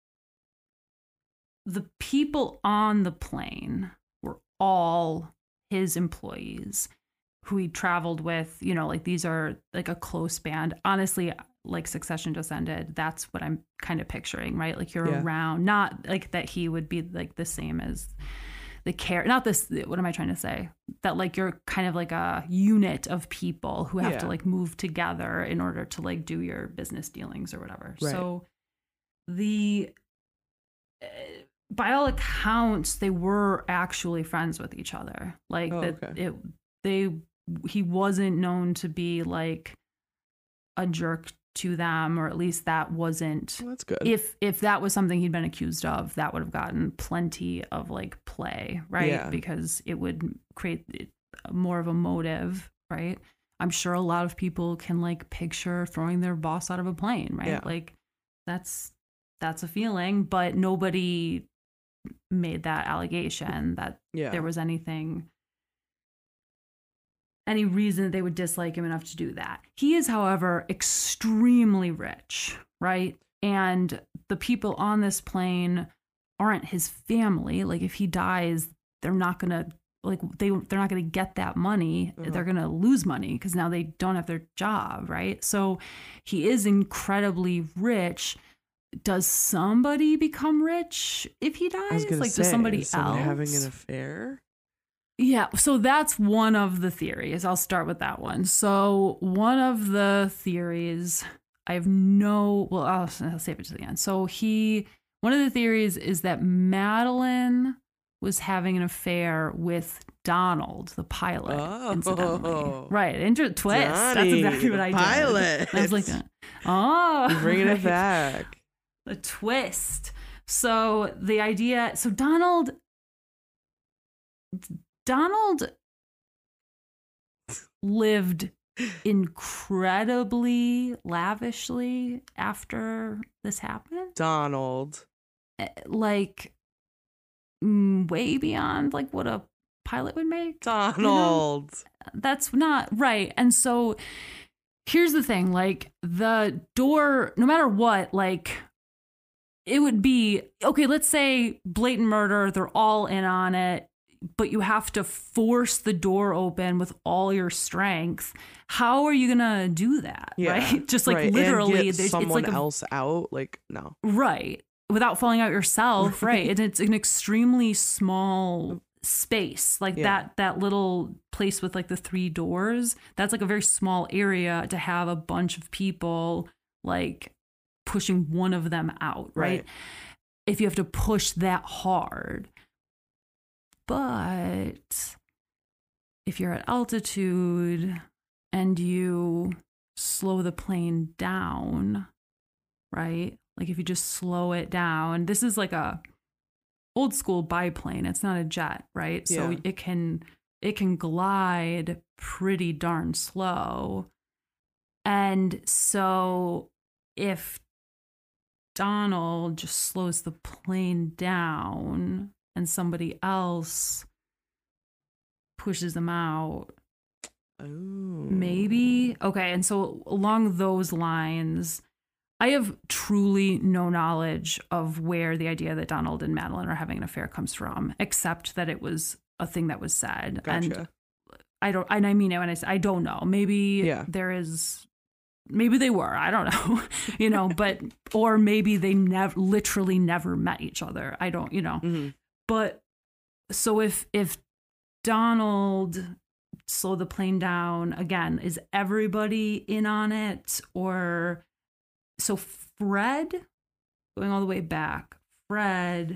The people on the plane were all his employees who he traveled with. You know, like these are like a close band. Honestly, like Succession just ended. That's what I'm kind of picturing, right? Like you're yeah. around, not like that he would be like the same as the care. Not this. What am I trying to say? That like you're kind of like a unit of people who have yeah. to like move together in order to like do your business dealings or whatever. Right. So the. Uh, by all accounts, they were actually friends with each other. Like oh, that, okay. it they he wasn't known to be like a jerk to them, or at least that wasn't. Well, that's good. If if that was something he'd been accused of, that would have gotten plenty of like play, right? Yeah. Because it would create more of a motive, right? I'm sure a lot of people can like picture throwing their boss out of a plane, right? Yeah. Like that's that's a feeling, but nobody made that allegation that yeah. there was anything, any reason that they would dislike him enough to do that. He is, however, extremely rich, right? And the people on this plane aren't his family. Like if he dies, they're not going to like they they're not going to get that money. Uh-huh. They're going to lose money because now they don't have their job, right? So he is incredibly rich. Does somebody become rich if he dies? I was gonna like, say, does somebody is else having an affair? Yeah, so that's one of the theories. I'll start with that one. So one of the theories, I have no. Well, I'll, I'll save it to the end. So he, one of the theories is that Madeline was having an affair with Donald, the pilot, oh, incidentally. Right, inter- twist. Johnny, that's exactly what I did. Pilot. I was like, oh, You're bringing right. it back. A twist. So the idea, so Donald, Donald lived incredibly lavishly after this happened. Donald. Like way beyond like what a pilot would make. Donald. You know? That's not right. And so here's the thing, like the door, no matter what, like it would be, okay, let's say blatant murder, they're all in on it, but you have to force the door open with all your strength. How are you going to do that? Yeah, right? Just like right. literally. And get someone it's like else a, out? Like, no. Right. Without falling out yourself. Right. And it's an extremely small space. Like yeah. that, that little place with like the three doors. That's like a very small area to have a bunch of people like pushing one of them out. Right. right. If you have to push that hard. But if you're at altitude and you slow the plane down, right? Like if you just slow it down, this is like a old school biplane. It's not a jet, right? So yeah. it can it can glide pretty darn slow. And so if Donald just slows the plane down and somebody else pushes them out. Oh. Maybe. Okay. And so along those lines, I have truly no knowledge of where the idea that Donald and Madeline are having an affair comes from, except that it was a thing that was said. Gotcha. And I don't, and I mean it when I say, I don't know. Maybe yeah. there is, maybe they were, I don't know, you know, but, or maybe they never, literally never met each other. I don't, you know. Mm-hmm. But so if if Donald slow the plane down. Again, is everybody in on it? Or so Fred, going all the way back, Fred,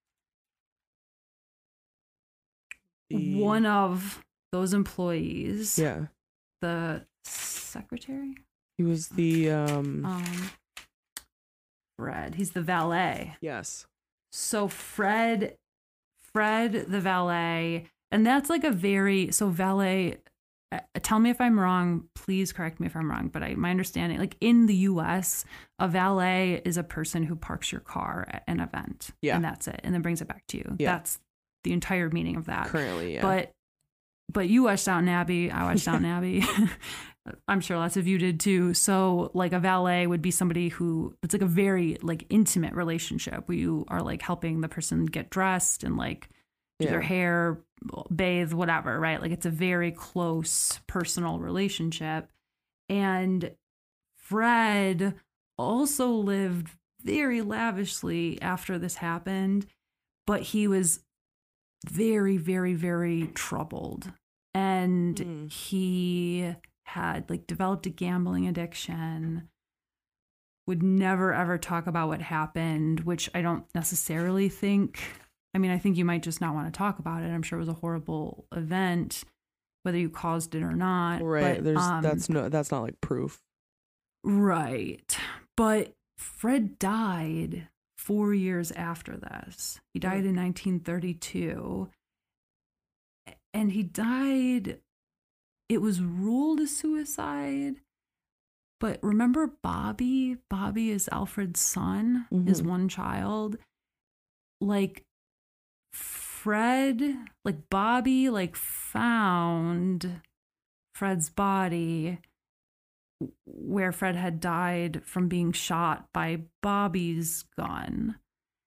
The- one of those employees, Yeah. the secretary, He was the um um, Fred, he's the valet. yes. So Fred, Fred the valet, and that's like a very, so valet, uh, tell me if I'm wrong, please correct me if I'm wrong, but I, my understanding, like in the U S, a valet is a person who parks your car at an event. Yeah. And that's it. And then brings it back to you. Yeah. That's the entire meaning of that. Currently, yeah. But but you watched Downton Abbey. I watched Downton Abbey. I'm sure lots of you did too. So like a valet would be somebody who, it's like a very like intimate relationship where you are like helping the person get dressed and like do Yeah. their hair, bathe, whatever, right? Like it's a very close personal relationship. And Fred also lived very lavishly after this happened, but he was very, very, very troubled. And Mm. he had like developed a gambling addiction, would never ever talk about what happened, which I don't necessarily think, I mean, I think you might just not want to talk about it. I'm sure it was a horrible event, whether you caused it or not. Right. But, There's um, that's no that's not like proof. Right. But Fred died four years after this. He died in nineteen thirty-two. And he died, it was ruled a suicide. But remember Bobby? Bobby is Alfred's son, his Mhm. one child. Like Fred, like Bobby, like found Fred's body where Fred had died from being shot by Bobby's gun.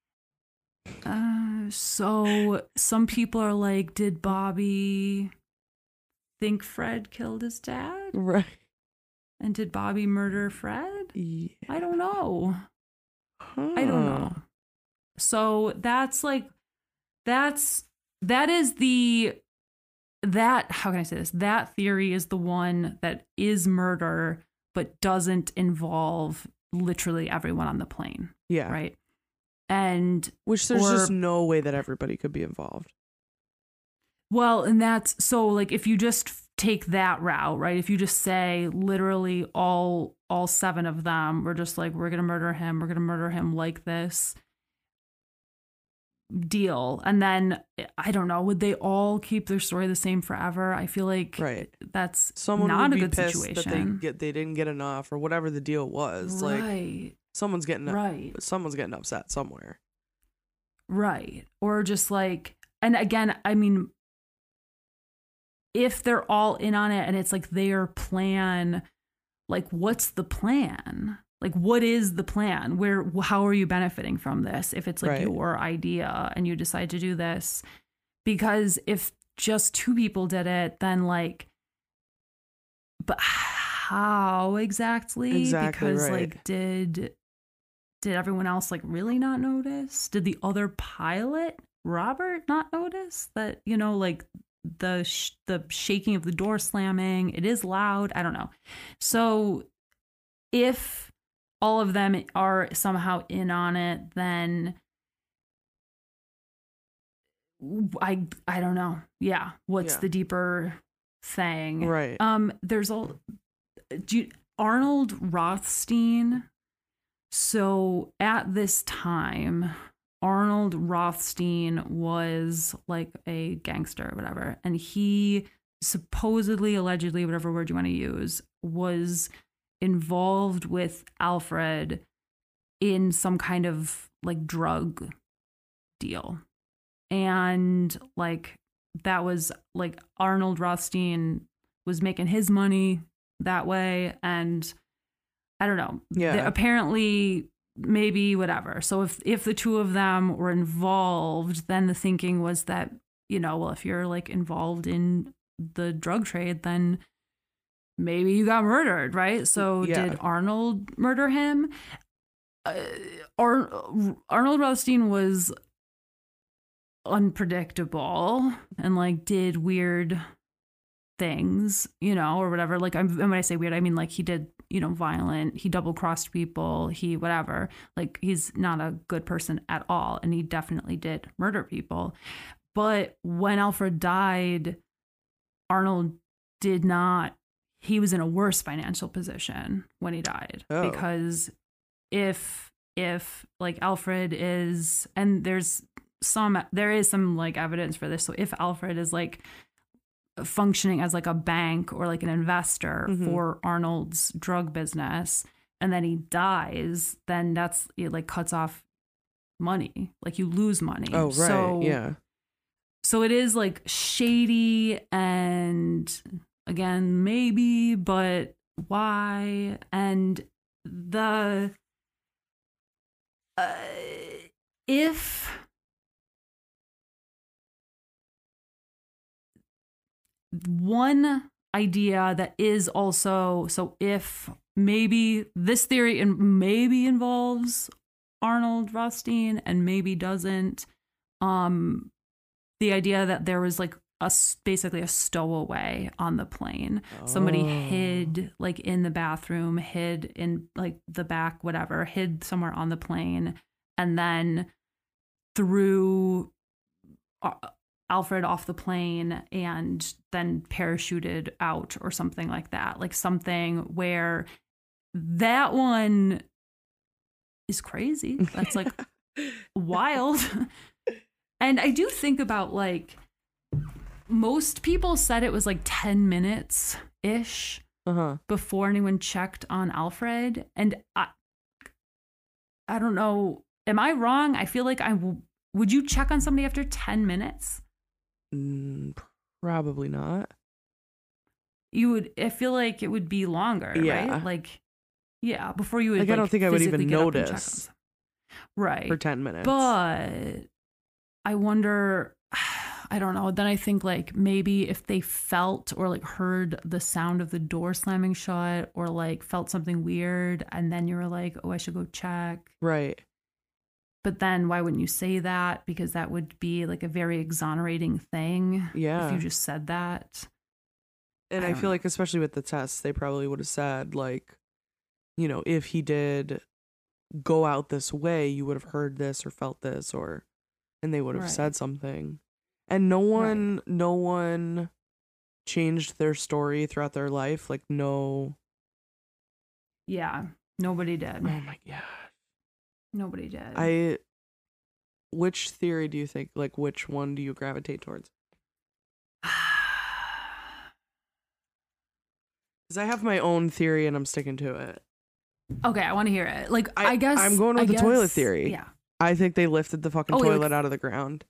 Uh, so some people are like, did Bobby think Fred killed his dad? Right. And did Bobby murder Fred? Yeah. I don't know. I don't know. So that's like, that's, that is the, that, how can I say this? That theory is the one that is murder, but doesn't involve literally everyone on the plane. Yeah. Right. And Which there's or- just no way that everybody could be involved. well, and that's so like if you just take that route, right? If you just say literally all all seven of them were just like, we're gonna murder him, we're gonna murder him like this deal, and then I don't know, would they all keep their story the same forever? I feel like Right. that's Someone not would a be good pissed situation. that they get they didn't get enough or whatever the deal was. Like right, someone's getting right. someone's getting upset somewhere. Right. Or just like, and again, I mean, if they're all in on it and it's like their plan, like what's the plan? Like what is the plan? Where, how are you benefiting from this? If it's like Right. your idea and you decide to do this, because if just two people did it, then like, but how exactly? Exactly Because right. like, did, did everyone else like really not notice? Did the other pilot, Robert, not notice that, you know, like the sh- the shaking of the door slamming, it is loud. I don't know. So if all of them are somehow in on it, then I I don't know. Yeah, what's Yeah. the deeper thing? Right. Um, there's a do you, Arnold Rothstein. So at this time, Arnold Rothstein was like a gangster or whatever. And he supposedly, allegedly, whatever word you want to use, was involved with Alfred in some kind of like drug deal. And like that was like Arnold Rothstein was making his money that way. And I don't know. Yeah. The- apparently, maybe whatever. So if if the two of them were involved, then the thinking was that, you know, well, if you're like involved in the drug trade, then maybe you got murdered, right? So Yeah. did Arnold murder him? Uh, Ar- Arnold Rothstein was unpredictable and like did weird things, you know, or whatever. Like I'm, and when I say weird, I mean like he did, you know, violent, he double crossed people, he whatever. Like he's not a good person at all. And he definitely did murder people. But when Alfred died, Arnold did not, he was in a worse financial position when he died. Oh. Because if, if like Alfred is, and there's some, there is some like evidence for this. So if Alfred is like functioning as like a bank or like an investor mm-hmm. for Arnold's drug business, and then he dies, then that's, it like cuts off money. Like you lose money. Oh, right. So, yeah. So it is like shady, and again, maybe, but why? And the, uh, if one idea that is also, so if maybe this theory and maybe involves Arnold Rothstein and maybe doesn't, um, the idea that there was like a basically a stowaway on the plane. Oh. Somebody hid like in the bathroom, hid in like the back, whatever, hid somewhere on the plane, and then threw uh, Alfred off the plane and then parachuted out or something like that. Like something where that one is crazy. That's like wild. And I do think about like, most people said it was like ten minutes ish uh-huh. before anyone checked on Alfred. And I, I don't know, am I wrong? I feel like I w- would you check on somebody after ten minutes? Mm, probably not. You would, I feel like it would be longer, yeah. right? Like, yeah, before you would. Like, like I don't think I would even notice. Right. For ten minutes. But I wonder, I don't know. Then I think like maybe if they felt or like heard the sound of the door slamming shut or like felt something weird, and then you were like, oh, I should go check. Right. But then why wouldn't you say that? Because that would be like a very exonerating thing. Yeah. If you just said that. And I, I feel know. like especially with the tests, they probably would have said like, you know, if he did go out this way, you would have heard this or felt this, or, and they would have right. said something. And no one, right. no one changed their story throughout their life. Like no. Yeah. Nobody did. Oh my God. Nobody did. I, which theory do you think, like, which one do you gravitate towards? Because I have my own theory and I'm sticking to it. Okay, I want to hear it. Like, I, I guess. I'm going with I the guess, toilet theory. Yeah. I think they lifted the fucking oh, toilet like, out of the ground.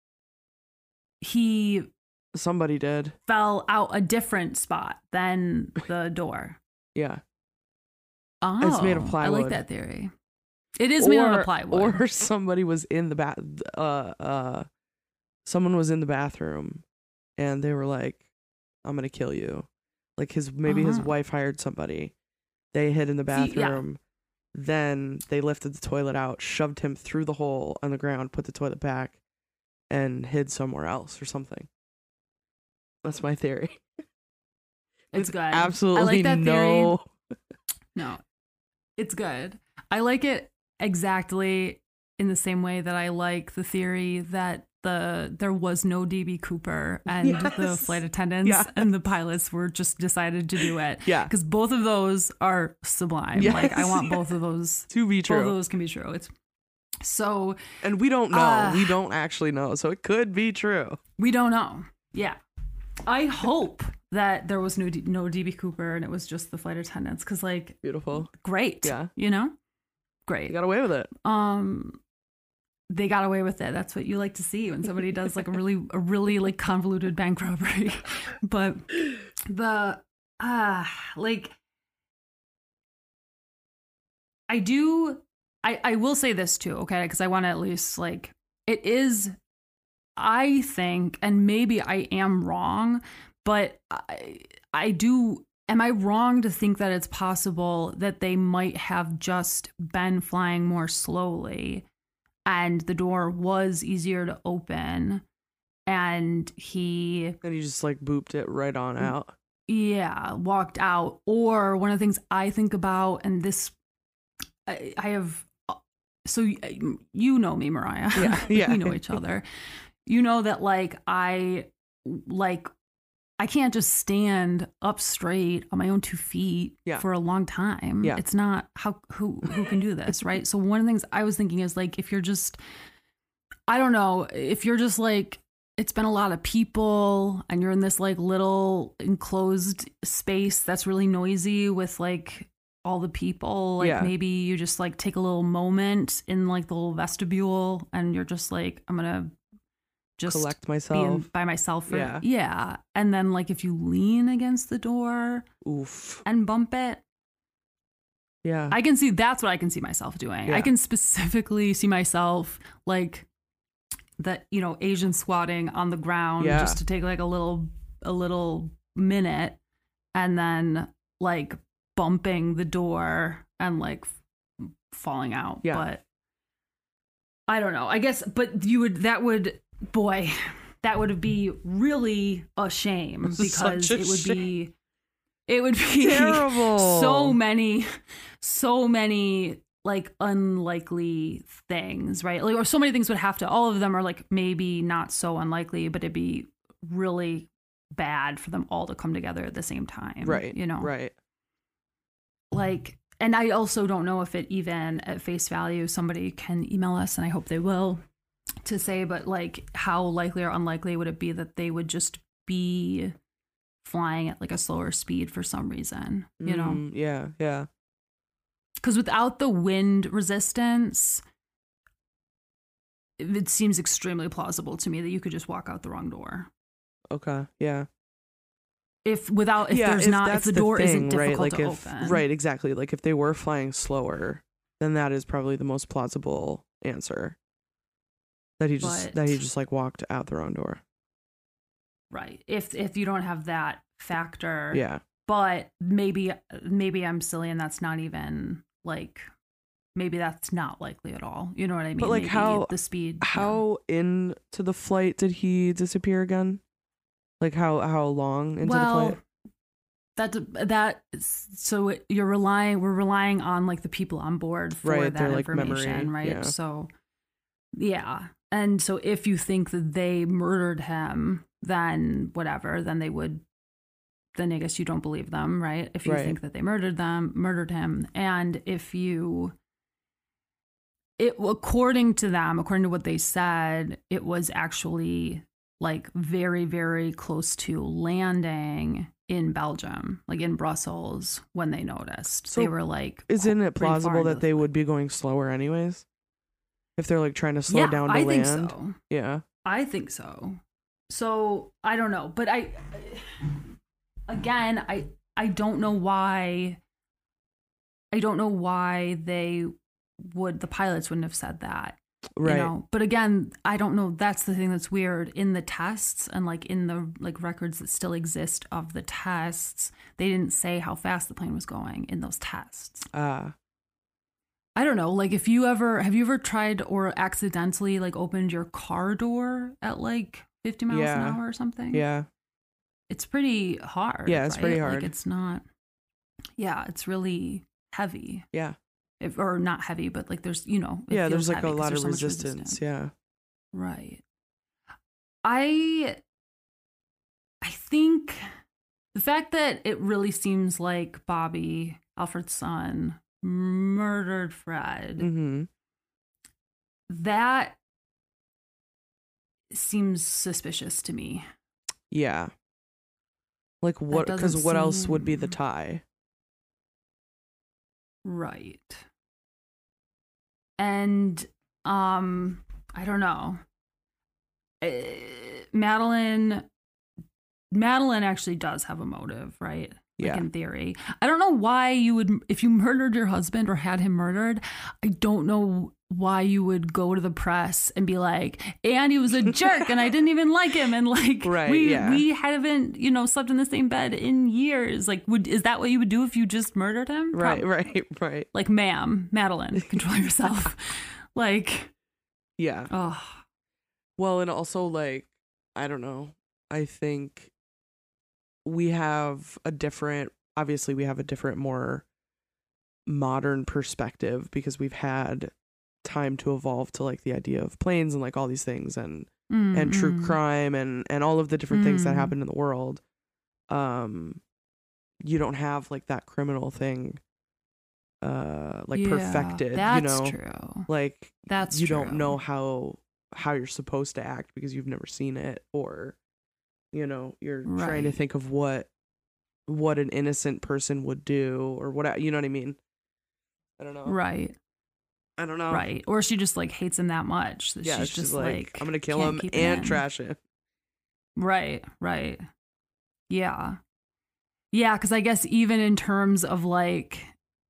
He. Somebody did. Fell out a different spot than the door. Yeah. Oh. It's made of plywood. I like that theory. It is made out of plywood. Or somebody was in the bath. Uh, uh, someone was in the bathroom, and they were like, "I'm gonna kill you." Like his maybe uh-huh. his wife hired somebody. They hid in the bathroom. See, yeah. Then they lifted the toilet out, shoved him through the hole on the ground, put the toilet back, and hid somewhere else or something. That's my theory. It's good. Absolutely I like that no. Theory. No, it's good. I like it exactly in the same way that I like the theory that the there was no D B Cooper and yes. the flight attendants yes. and the pilots were just decided to do it. Yeah, because both of those are sublime. Yes. Like I want both of those to be true. Both of those can be true. It's so, and we don't know. Uh, we don't actually know, so it could be true. We don't know. Yeah, I hope that there was no D- no D B Cooper and it was just the flight attendants. Because like beautiful, great. Yeah, you know. Great. They got away with it. Um, they got away with it. That's what you like to see when somebody does like a really, a really like convoluted bank robbery. But the, ah, uh, like, I do, I, I will say this too, okay? Because I want to at least like, it is, I think, and maybe I am wrong, but I, I do. Am I wrong to think that it's possible that they might have just been flying more slowly and the door was easier to open, and he And he just like booped it right on out. yeah walked out. Or one of the things I think about, and this I, I have so you know me, Mariah. Yeah, yeah. We know each other. You know that like I like I can't just stand up straight on my own two feet yeah. for a long time. Yeah. It's not how who who can do this, right? So one of the things I was thinking is like if you're just I don't know, if you're just like it's been a lot of people and you're in this like little enclosed space that's really noisy with like all the people, like yeah. maybe you just like take a little moment in like the little vestibule and you're just like, I'm gonna just collect be myself in, by myself for, yeah. yeah. And then like if you lean against the door oof and bump it, yeah, I can see that's what I can see myself doing. Yeah. I can specifically see myself like that, you know, Asian squatting on the ground yeah. just to take like a little a little minute and then like bumping the door and like f- falling out. Yeah. But I don't know. I guess, but you would, that would, boy, that would be really a shame because Such a it would shame. be, it would be terrible. so many, so many like unlikely things, right? Like, or so many things would have to, all of them are like maybe not so unlikely, but it'd be really bad for them all to come together at the same time. Right. You know? Right. Like, and I also don't know if it even at face value, somebody can email us, and I hope they will, to say, but like how likely or unlikely would it be that they would just be flying at like a slower speed for some reason, you know? Mm, yeah. Yeah. Because without the wind resistance, it seems extremely plausible to me that you could just walk out the wrong door. Okay. Yeah. If without, if yeah, there's if not, if that's the door thing, isn't difficult right? like to if, open. Right, exactly. Like if they were flying slower, then that is probably the most plausible answer. That he just But- that he just like walked out the wrong door. Right. If if you don't have that factor. Yeah. But maybe maybe I'm silly and that's not even like maybe that's not likely at all. You know what I mean? But like maybe how the speed. How into the flight did he disappear again? Like how how long into well, the flight? That that so it, you're relying we're relying on like the people on board for Right, that their, like, information, memory, right? yeah. So yeah. And so if you think that they murdered him, then whatever, then they would then I guess you don't believe them, right? If you Right. think that they murdered them, murdered him, and if you it according to them, according to what they said, it was actually like very, very close to landing in Belgium, like in Brussels, when they noticed. So they were like, Isn't it pretty far plausible into that the they flight. would be going slower anyways? If they're like trying to slow yeah, down to I land. think so. Yeah. I think so. So I don't know, but I again, I I don't know why. I don't know why they would. The pilots wouldn't have said that. Right. You know? But again, I don't know. That's the thing that's weird. In the tests and like in the like records that still exist of the tests, they didn't say how fast the plane was going in those tests. Ah. I don't know. Like if you ever have you ever tried or accidentally like opened your car door at like fifty miles Yeah. an hour or something? Yeah. It's pretty hard. Yeah, it's right? pretty Like hard. it's not. Yeah, it's really heavy. Yeah. If, or not heavy, but like there's, you know. it Yeah, feels there's like heavy a 'cause lot there's of so much resistance. resistance. Yeah. Right. I I think the fact that it really seems like Bobby, Alfred's son, murdered Fred, Mm-hmm. that seems suspicious to me. Yeah. Like what? Because doesn't what else would be the seem- tie? Right. And um I don't know. Uh, Madeline Madeline actually does have a motive, right? Like Yeah. in theory. I don't know why you would, if you murdered your husband or had him murdered, I don't know why you would go to the press and be like, and he was a jerk and I didn't even like him. And like, Right, we, yeah. we haven't, you know, slept in the same bed in years. Like, would, is that what you would do if you just murdered him? Right, Prob- right, right. Like, ma'am, Madeline, control yourself. Like, Yeah. Oh. Well, and also, like, I don't know. I think we have a different, obviously, we have a different, more modern perspective because we've had time to evolve to, like, the idea of planes and, like, all these things and Mm, and true mm. crime and and all of the different things that Mm. happen in the world. Um, you don't have, like, that criminal thing, uh, like, Yeah, perfected. That's you know, true. like That's you true. don't know how how you're supposed to act because you've never seen it, or you know, you're trying to Right. think of what what an innocent person would do or what, you know what I mean? I don't know. Right. I don't know. Right. Or she just like hates him that much that Yeah, she's she's just like, like, I'm gonna kill can't him keep it and in. trash it. Right. Right. Yeah. Yeah. Cause I guess even in terms of like,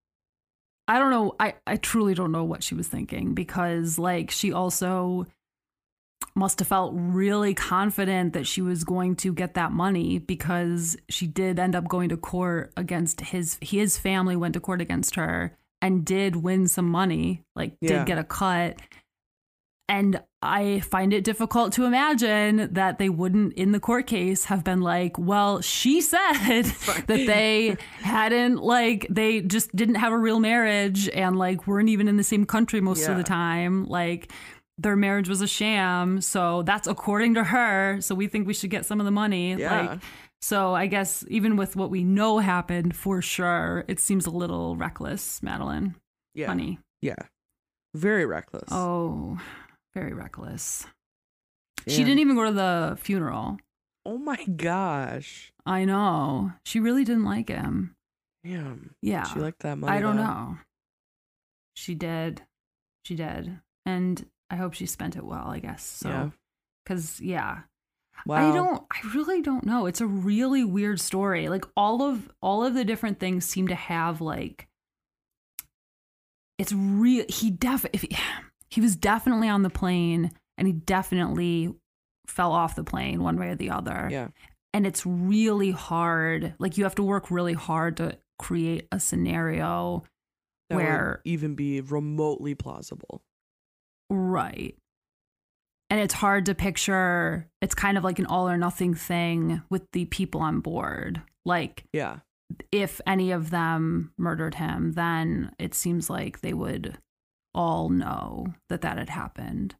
I don't know. I, I truly don't know what she was thinking because like she also must have felt really confident that she was going to get that money because she did end up going to court against his, his family went to court against her and did win some money, like Yeah. did get a cut. And I find it difficult to imagine that they wouldn't, in the court case, have been like, well, she said that they hadn't, like, they just didn't have a real marriage and, like, weren't even in the same country most Yeah. of the time. Like, their marriage was a sham. So that's according to her. So we think we should get some of the money. Yeah. Like, so I guess even with what we know happened, for sure, it seems a little reckless, Madeline. Yeah. Funny. Yeah. Very reckless. Oh, very reckless. She Yeah. didn't even go to the funeral. Oh my gosh. I know. She really didn't like him. Damn. Yeah. She liked that money. I don't though. know. She did. She did. And I hope she spent it well, I guess. So, Yeah. because, yeah. Wow. I don't, I really don't know. It's a really weird story. Like all of, all of the different things seem to have like, it's real. He def, if he, he was definitely on the plane and he definitely fell off the plane one way or the other. Yeah. And it's really hard. Like you have to work really hard to create a scenario That would where, even be remotely plausible. right. And it's hard to picture. It's kind of like an all or nothing thing with the people on board. Like Yeah. if any of them murdered him, then it seems like they would all know that that had happened.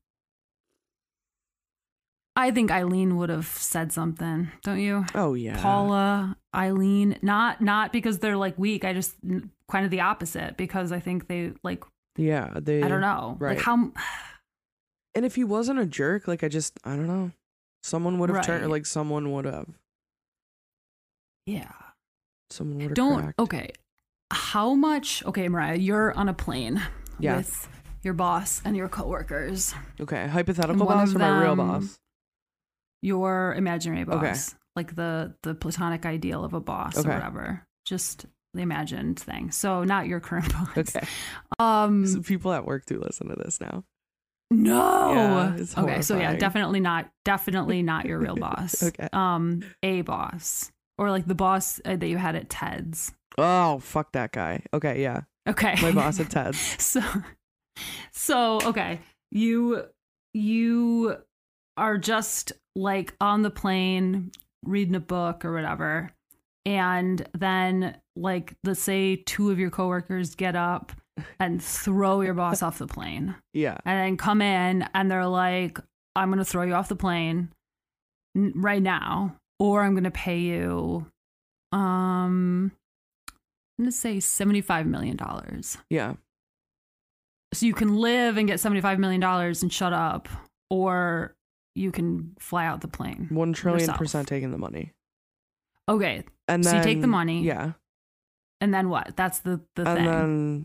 I think Eileen would have said something, don't you? Oh yeah. Paula, Eileen, not not because they're like weak. I just kind of the opposite because I think they like, Yeah. They. I don't know. Right. Like how, And if he wasn't a jerk, like I just, I don't know, someone would have Right. turned. Like someone would have. yeah. Someone would have Don't, cracked. okay. How much, okay, Mariah, you're on a plane Yeah. with your boss and your coworkers. Okay. Hypothetical And one boss of or my real them- boss? Your imaginary boss, Okay. like the the platonic ideal of a boss Okay. or whatever, just the imagined thing. So not your current boss. Okay. Um. So people at work do listen to this now. No. Yeah, it's okay. So yeah, horrifying. definitely not. Definitely not your real boss. Okay. Um. A boss or like the boss uh, that you had at Ted's. Oh, fuck that guy. Okay. Yeah. Okay. My boss at Ted's. So. So okay, you you are just like on the plane reading a book or whatever, and then like let's say two of your coworkers get up and throw your boss off the plane Yeah. and then come in and they're like, I'm gonna throw you off the plane n- right now, or I'm gonna pay you um I'm gonna say seventy-five million dollars Yeah. so you can live and get seventy-five million dollars and shut up, or you can fly out the plane. One trillion yourself. percent taking the money. Okay. And So then you take the money. Yeah. And then what? That's the, the and thing. then,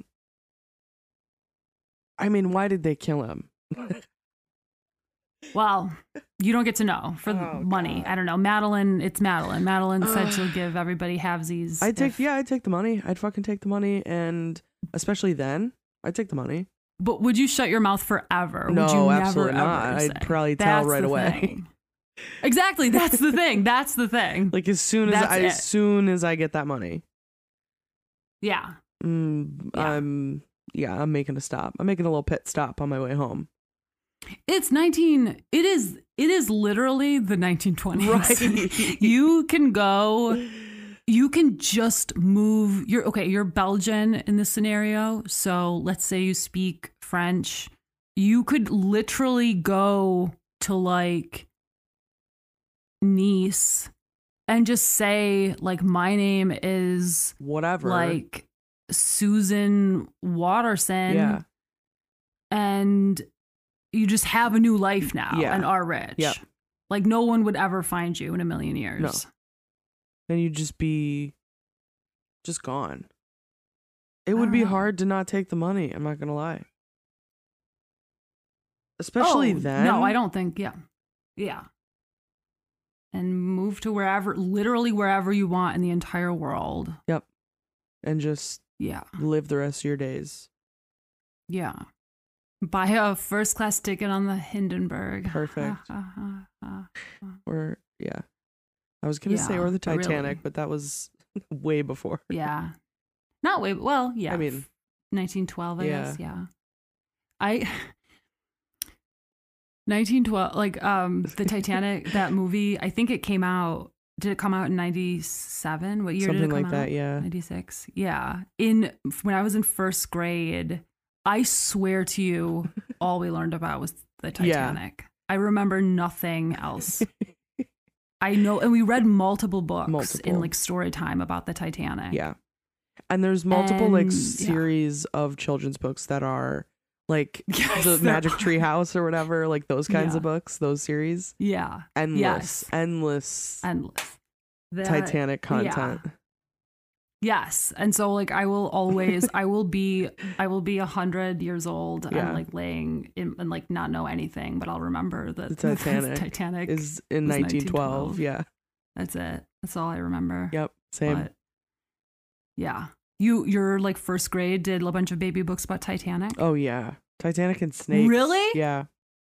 I mean, why did they kill him? Well, you don't get to know for the Oh, money. God. I don't know. Madeline, it's Madeline. Madeline said she'll give everybody halvesies. I'd take, if- yeah, I'd take the money. I'd fucking take the money. And especially then, I'd take the money. But would you shut your mouth forever? No, would you never, absolutely not. ever I'd say? probably tell That's right the away. thing. Exactly. That's the thing. That's the thing. Like as soon as That's I, it. as soon as I get that money, Yeah. mm, Yeah. I'm, yeah, I'm making a stop. I'm making a little pit stop on my way home. It's nineteen. It is. It is literally the nineteen twenties. Right. You can go. You can just move. You're okay. You're Belgian in this scenario. So let's say you speak French. You could literally go to like Nice and just say like, my name is whatever, like Susan Watterson. Yeah. And you just have a new life now Yeah. and are rich. Yep. Like no one would ever find you in a million years. No. Then you'd just be just gone. It would be know. hard to not take the money. I'm not going to lie. Especially Oh, then. No, I don't think. Yeah. Yeah. And move to wherever, literally wherever you want in the entire world. Yep. And just Yeah. live the rest of your days. Yeah. Buy a first class ticket on the Hindenburg. Perfect. Or, yeah. I was going to Yeah, say, or the but Titanic, really. but that was way before. Yeah. Not way, well, yeah. I mean, nineteen twelve, I yeah. guess. Yeah. I, nineteen twelve, like, um, the Titanic, that movie, I think it came out, did it come out in ninety-seven? What year something did it come like out? that, yeah. ninety-six. Yeah. In, when I was in first grade, I swear to you, all we learned about was the Titanic. I remember nothing else. I know, and we read multiple books Multiple. in like story time about the Titanic. Yeah. And there's multiple like And, yeah. series of children's books that are like Yes, the there Magic are. Tree House or whatever, like those kinds Yeah. of books, those series. Yeah. Endless, Yes. endless Endless. That- Titanic content. Yeah. Yes. And so like I will always I will be I will be a hundred years old Yeah. and like laying in and like not know anything, but I'll remember that The Titanic Titanic Is in was nineteen twelve. nineteen twelve. Yeah. That's it. That's all I remember. Yep. Same. But, yeah. You your like first grade did a bunch of baby books about Titanic? Oh yeah. Titanic and snakes. Really? Yeah.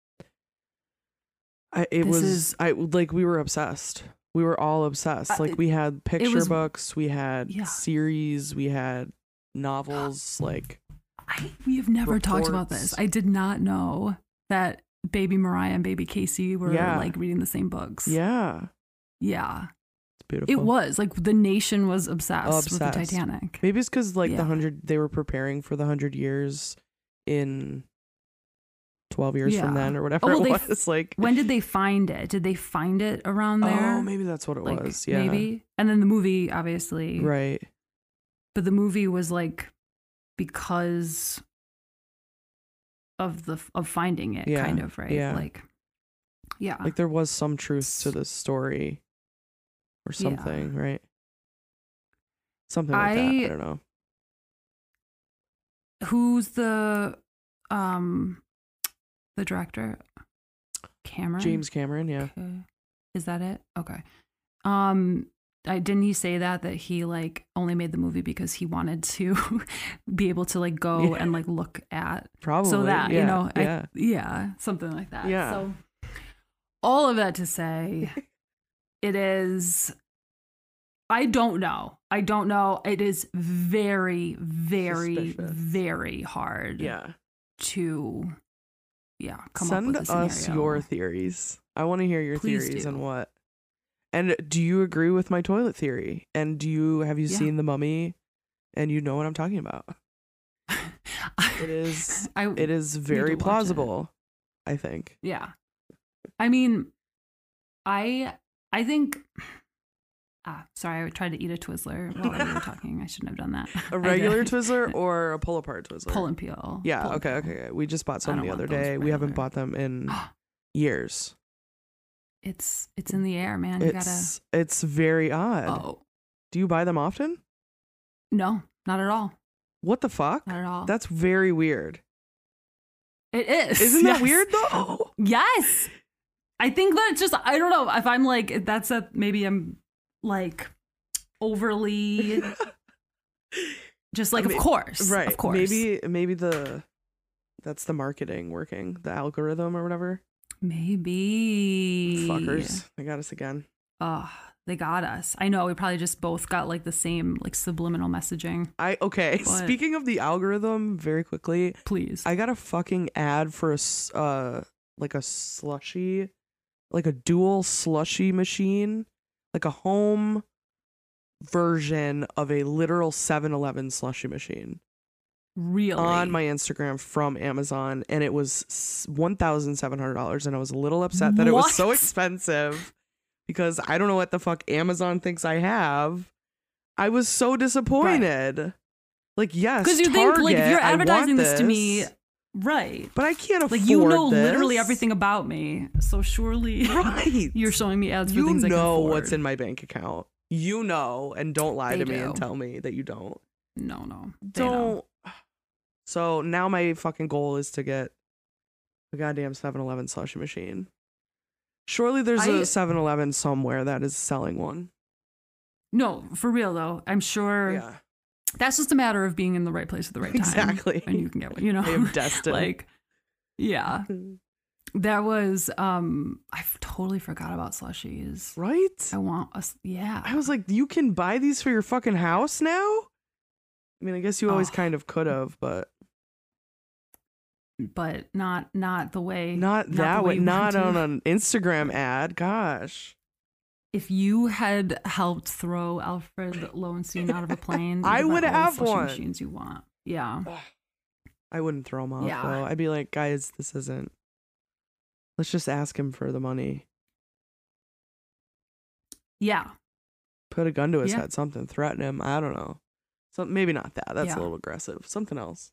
I it This was is- I like we were obsessed. We were all obsessed. Uh, Like we had picture was- books, we had Yeah. series, we had novels, like I, we have never talked about Reports. this. I did not know that baby Mariah and baby Casey were Yeah. like reading the same books. yeah. Yeah. It's beautiful. It was like the nation was obsessed, with the Obsessed. Titanic. Maybe it's because like Yeah. the hundred they were preparing for the hundred years in twelve years from Yeah. then or whatever Oh, well, it they f- was. Like When did they find it? Did they find it around there? oh, maybe that's what it Like, was. Yeah, Maybe. And then the movie, obviously. right. But the movie was like because of the of finding it, Yeah. kind of, right? Yeah. Like, yeah. Like there was some truth to the story or Yeah. something, right? Something like that. I- I don't know. Who's the um the director? Cameron? James Cameron, yeah. Okay. Is that it? Okay. Um I didn't he say that that he like only made the movie because he wanted to be able to like go Yeah. and like look at Probably. so that yeah, you know yeah. I, yeah something like that. Yeah. So all of that to say it is I don't know. I don't know. It is very very Suspicious. very hard yeah. to yeah come Send up with a us scenario. your theories. I want to hear your Please theories do. and what. And do you agree with my toilet theory? And do you have you Yeah. seen The Mummy? And you know what I'm talking about. It is I, it is very watch it. plausible, I think. Yeah. I mean, I I think ah, sorry, I tried to eat a Twizzler while we were talking. I shouldn't have done that. A I regular did. Twizzler or a pull apart Twizzler? Pull and peel. Yeah, Pull and okay, peel. okay, okay. We just bought I some don't the want other those day. We haven't regular. bought them in years. It's it's in the air, man. You gotta It's it's very odd. Oh. Do you buy them often? No, not at all. What the fuck? Not at all. That's very weird. It is. Isn't that Yes. weird though? Yes. I think that it's just I don't know if I'm like that's a maybe I'm like overly just like I mean, of course. Right. Of course. Maybe maybe the that's the marketing working, the algorithm or whatever. Maybe. Fuckers. They got us again. Oh, they got us. I know. We probably just both got like the same like subliminal messaging. I okay. What? Speaking of the algorithm, very quickly, Please. I got a fucking ad for a s- uh like a slushy, like a dual slushy machine, like a home version of a literal seven eleven slushy machine. Really? On my Instagram from Amazon, and it was one thousand seven hundred dollars, and I was a little upset that What? it was so expensive because I don't know what the fuck Amazon thinks I have. I was so disappointed. Right. Like, yes, because you Target, think like if you're I advertising want this to me, right? But I can't afford like you know this. literally everything about me, so surely right. you're showing me ads for you things I can know afford. what's in my bank account. You know, and don't lie They to me do. and tell me that you don't. No, no, they Don't. know. So now my fucking goal is to get a goddamn seven eleven slushy machine. Surely there's I, a seven eleven somewhere that is selling one. No, for real though. I'm sure Yeah. that's just a matter of being in the right place at the right time. Exactly. And you can get one, you know. I am destined. Like, yeah. That was, um, I totally forgot about slushies. Right? I want us, yeah. I was like, you can buy these for your fucking house now? I mean, I guess you always Oh. kind of could have, but. But not not the way Not, not that the way, you not want on to. an Instagram ad. Gosh. If you had helped throw Alfred Lowenstein out of a plane, I you could would buy all the have slushy one. machines you want. Yeah. I wouldn't throw him off, Yeah. though. I'd be like, guys, this isn't. Let's just ask him for the money. Yeah. Put a gun to his Yeah. head, something, threaten him. I don't know. So maybe not that. That's Yeah. a little aggressive. Something else.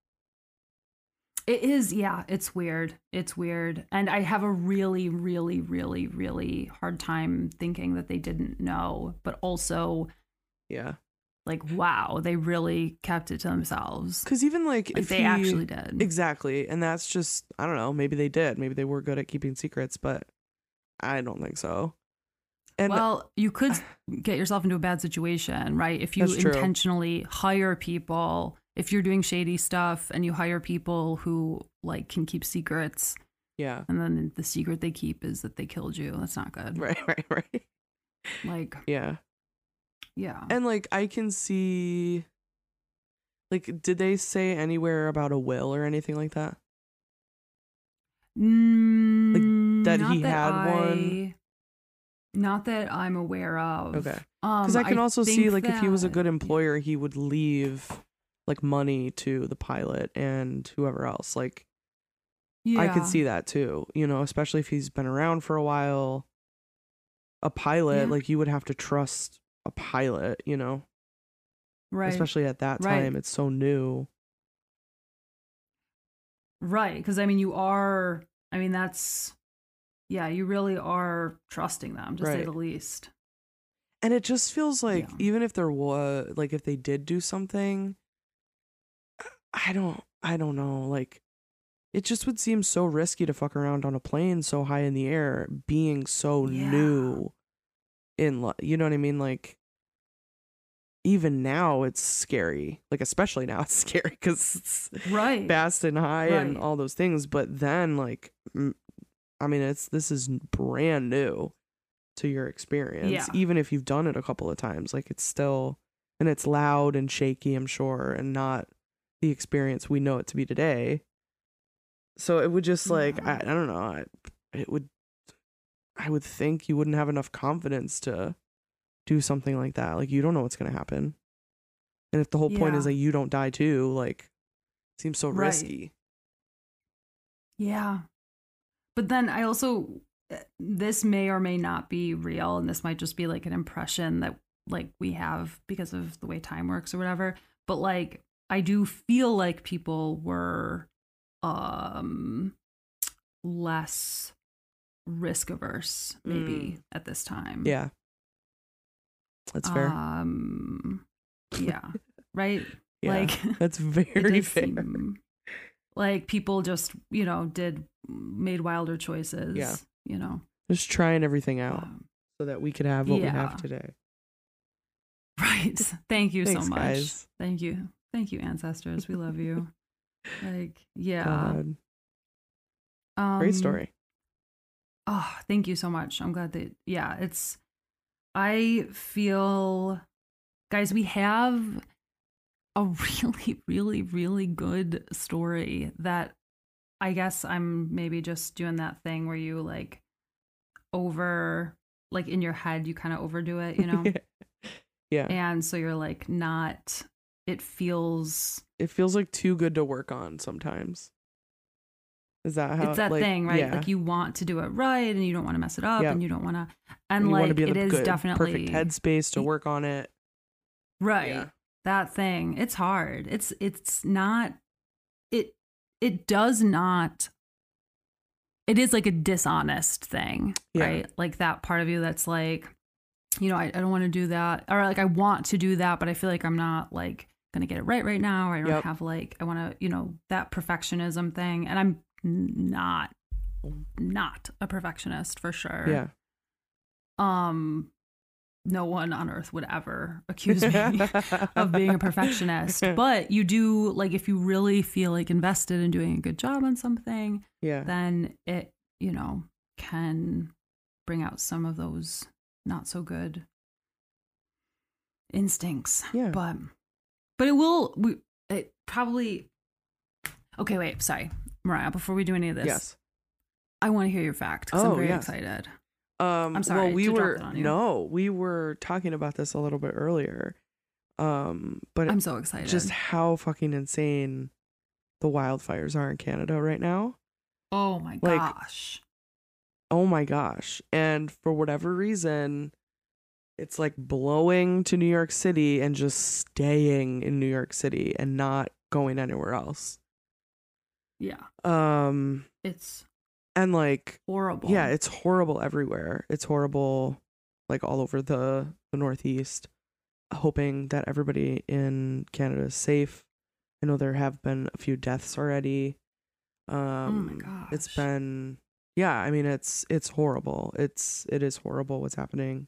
It is, yeah, it's weird. It's weird. And I have a really, really, really, really hard time thinking that they didn't know, but also Yeah. like, wow, they really kept it to themselves. Because even like, Like if they he, actually did. Exactly. And that's just, I don't know. Maybe they did. Maybe they were good at keeping secrets, but I don't think so. And well, you could get yourself into a bad situation, right? If you That's true. intentionally hire people, if you're doing shady stuff and you hire people who like can keep secrets, yeah. and then the secret they keep is that they killed you, that's not good. Right, right, right. Like, Yeah. yeah. And like, I can see, like, did they say anywhere about a will or anything like that? Mm, that not he had I- one? Not that I'm aware of. Okay. Um, Because I can also see, think like, if he was a that- good employer, he would leave, like, money to the pilot and whoever else. Like, Yeah. I could see that too, you know, especially if he's been around for a while. A pilot, Yeah. like, you would have to trust a pilot, you know, Right. especially at that Right. time. It's so new. Right. Because, I mean, you are, I mean, that's, yeah, you really are trusting them, to say Right. the least. And it just feels like, Yeah. even if there was, like, if they did do something, I don't, I don't know, like, it just would seem so risky to fuck around on a plane so high in the air, being so Yeah. new in, li- you know what I mean? Like, even now it's scary, like, especially now it's scary because it's Right. fast and high and Right. all those things. But then, like, mm, I mean, it's, this is brand new to your experience, Yeah. even if you've done it a couple of times. Like, it's still, and it's loud and shaky, I'm sure, and not the experience we know it to be today. So it would just, like, Yeah. I, I don't know, I, it would, I would think you wouldn't have enough confidence to do something like that. Like, you don't know what's going to happen. And if the whole point is Yeah. that you don't die too, like, it seems so Right. risky. Yeah. But then I also, this may or may not be real, and this might just be like an impression that like we have because of the way time works or whatever. But like, I do feel like people were um less risk averse maybe at this time. Yeah. That's fair. Um, yeah. Right. Yeah, Like that's it very did fair. seem like people just, you know, did made wilder choices. Yeah. You know. Just trying everything out Um, so that we could have what we yeah. have today. right. Thank you Thanks, so much. guys. Thank you. Thank you, ancestors. We love you. Like, yeah. God. Um, Great story. Oh, thank you so much. I'm glad that, yeah, it's, I feel, guys, we have a really, really, really good story that I guess I'm maybe just doing that thing where you like over, like in your head, you kind of overdo it, you know? Yeah. And so you're like not, it feels. It feels like too good to work on sometimes. Is that how it's that like, thing, right? Yeah. Like you want to do it right and you don't want to mess it up Yep. and you don't want to, and, And you like want to be in it the is good, definitely perfect headspace to work on it. right. Yeah. That thing. It's hard. It's, it's not, it, it does not, it is like a dishonest thing, Yeah. right? Like that part of you that's like, you know, I, I don't want to do that. Or like I want to do that, but I feel like I'm not like going to get it right right now. Or I don't Yep. have like, I want to, you know, that perfectionism thing. And I'm not, not a perfectionist for sure. Yeah. Um, no one on earth would ever accuse me of being a perfectionist. But you do, like, if you really feel like invested in doing a good job on something, Yeah. then it, you know, can bring out some of those not so good instincts. Yeah. But, but it will, we, it probably, okay, wait, sorry, Mariah, before we do any of this, Yes. I want to hear your fact because Oh, I'm very yes. excited. Um, I'm sorry Well, we to drop were that on you. no, we were talking about this a little bit earlier. Um, but I'm so excited. just how fucking insane the wildfires are in Canada right now. oh my like, gosh. Oh my gosh! And for whatever reason, it's like blowing to New York City and just staying in New York City and not going anywhere else. Yeah. Um, It's and like horrible. yeah, it's horrible everywhere. It's horrible, like all over the the Northeast. Hoping that everybody in Canada is safe. I know there have been a few deaths already. Um, oh my gosh. It's been, yeah. I mean, it's it's horrible. It's it is horrible what's happening.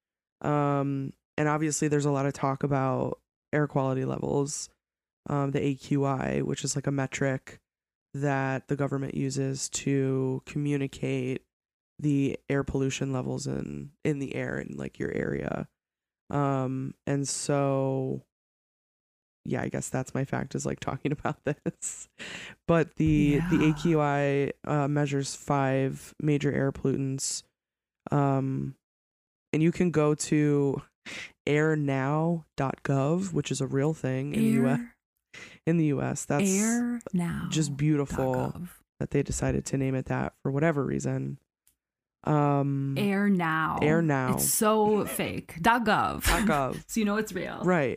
Um, and obviously, there's a lot of talk about air quality levels, um, the A Q I, which is like a metric that the government uses to communicate the air pollution levels in in the air in like your area. Um, and so, yeah, I guess that's my fact is like talking about this, but the, Yeah. the A Q I, uh, measures five major air pollutants. Um, and you can go to air now dot gov, which is a real thing in the U S. In the U S, that's air now. just beautiful that they decided to name it that for whatever reason. Um, Air now. Air now. It's so fake. .gov. .gov. So you know it's real. Right.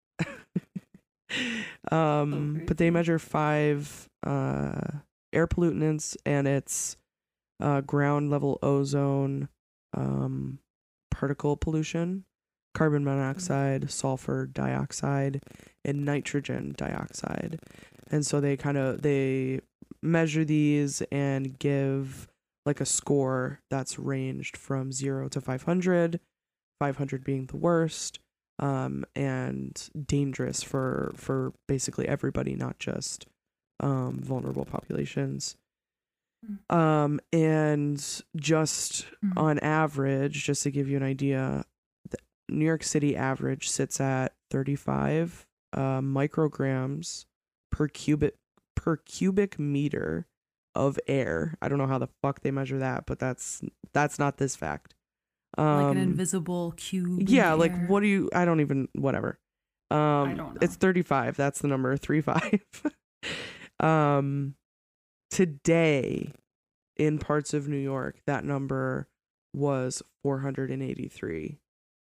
um, crazy. but they measure five uh, air pollutants, and it's uh, ground level ozone, um, particle pollution, carbon monoxide, sulfur dioxide, and nitrogen dioxide. And so they kind of they measure these and give like a score that's ranged from zero to five hundred, five hundred being the worst, um, and dangerous for for basically everybody, not just um, vulnerable populations. Mm. Um, and just Mm. on average, just to give you an idea, the New York City average sits at thirty-five uh, micrograms per cubic per cubic meter of air. I don't know how the fuck they measure that, but that's that's not this fact. Um, Like an invisible cube. in yeah, the like air. what do you? I don't even. Whatever. Um, I don't know. It's thirty-five. That's the number. Three five. um, today, in parts of New York, that number was four hundred and eighty-three.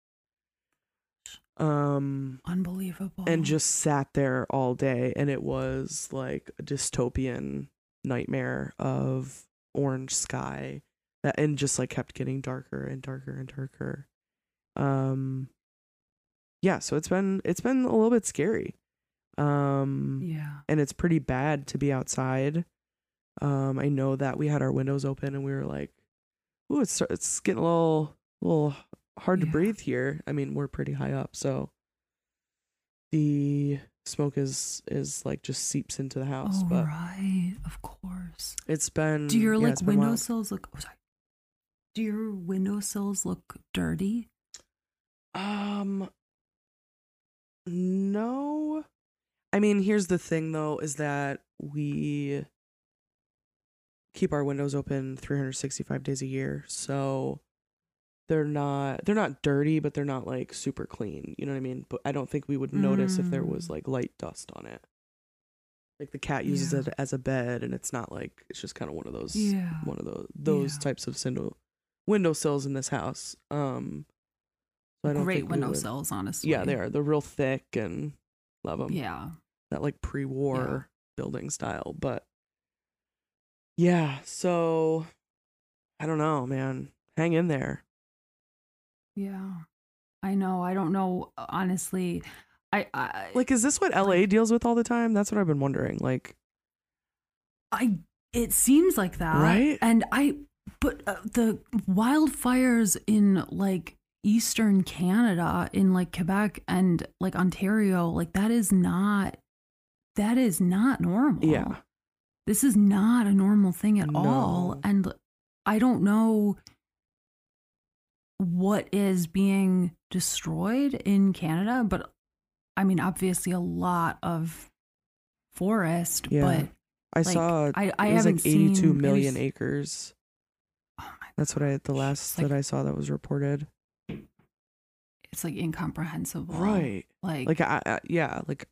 Um, Unbelievable. and just sat there all day, and it was like a dystopian nightmare of orange sky that and just like kept getting darker and darker and darker. Um yeah, so it's been it's been a little bit scary. Um Yeah. and it's pretty bad to be outside. Um I know that we had our windows open and we were like, ooh, it's it's getting a little little hard to Yeah. breathe here. I mean, we're pretty high up, so the smoke is is like just seeps into the house. Oh, but right. Of course. it's been Do your yeah, like it's been wild. windowsills look oh sorry. Do your windowsills look dirty? Um no. I mean, here's the thing though, is that we keep our windows open three hundred sixty-five days a year. So they're not they're not dirty, but they're not like super clean. You know what I mean? But I don't think we would notice mm. if there was like light dust on it. Like the cat uses yeah. it as a bed, and it's not like it's just kind of one of those yeah. one of those those yeah. types of window windowsills in this house. Um, so I don't Great windowsills, honestly. Yeah, they are. They're real thick and love them. Yeah, that like pre-war yeah. building style, but yeah. So I don't know, man. Hang in there. Yeah, I know. I don't know, honestly. I, I like, is this what L A like, deals with all the time? That's what I've been wondering. Like, I it seems like that, right? And I, but uh, the wildfires in like Eastern Canada, in like Quebec and like Ontario, like that is not that is not normal. Yeah, this is not a normal thing at no. all, and I don't know what is being destroyed in Canada, but I mean, obviously a lot of forest, yeah. but I like, saw I, I it was haven't like eighty-two seen, million was, acres. Oh my That's what I the last like, that I saw that was reported. It's like incomprehensible, right? Like, like I, I, yeah, like,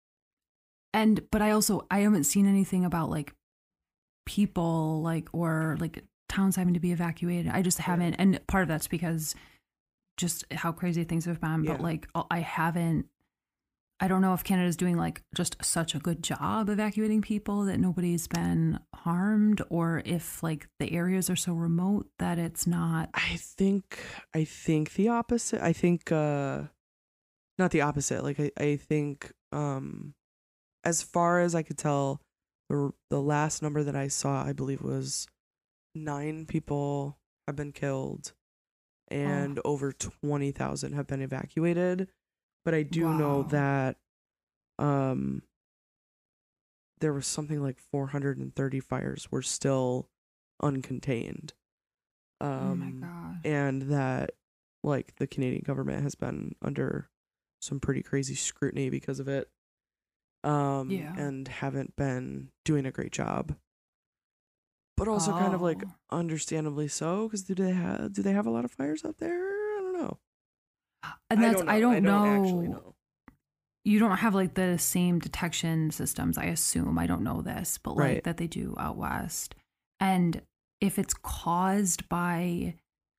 and but I also I haven't seen anything about like people like or like towns having to be evacuated. I just haven't, and part of that's because just how crazy things have been. But yeah. like I haven't. I don't know if Canada's doing like just such a good job evacuating people that nobody's been harmed, or if like the areas are so remote that it's not. I think I think the opposite. I think uh not the opposite. Like I, I think um as far as I could tell, the the last number that I saw, I believe, was nine people have been killed and oh. over twenty thousand have been evacuated. But I do wow. know that um, there was something like four hundred thirty fires were still uncontained. Um, oh my God. And that like the Canadian government has been under some pretty crazy scrutiny because of it. Um, yeah. And haven't been doing a great job. But also oh. kind of like understandably so, because do they have do they have a lot of fires out there? I don't know. And that's I don't, I don't, I don't know. Actually know. You don't have like the same detection systems, I assume. I don't know this, but like right. that they do out west. And if it's caused by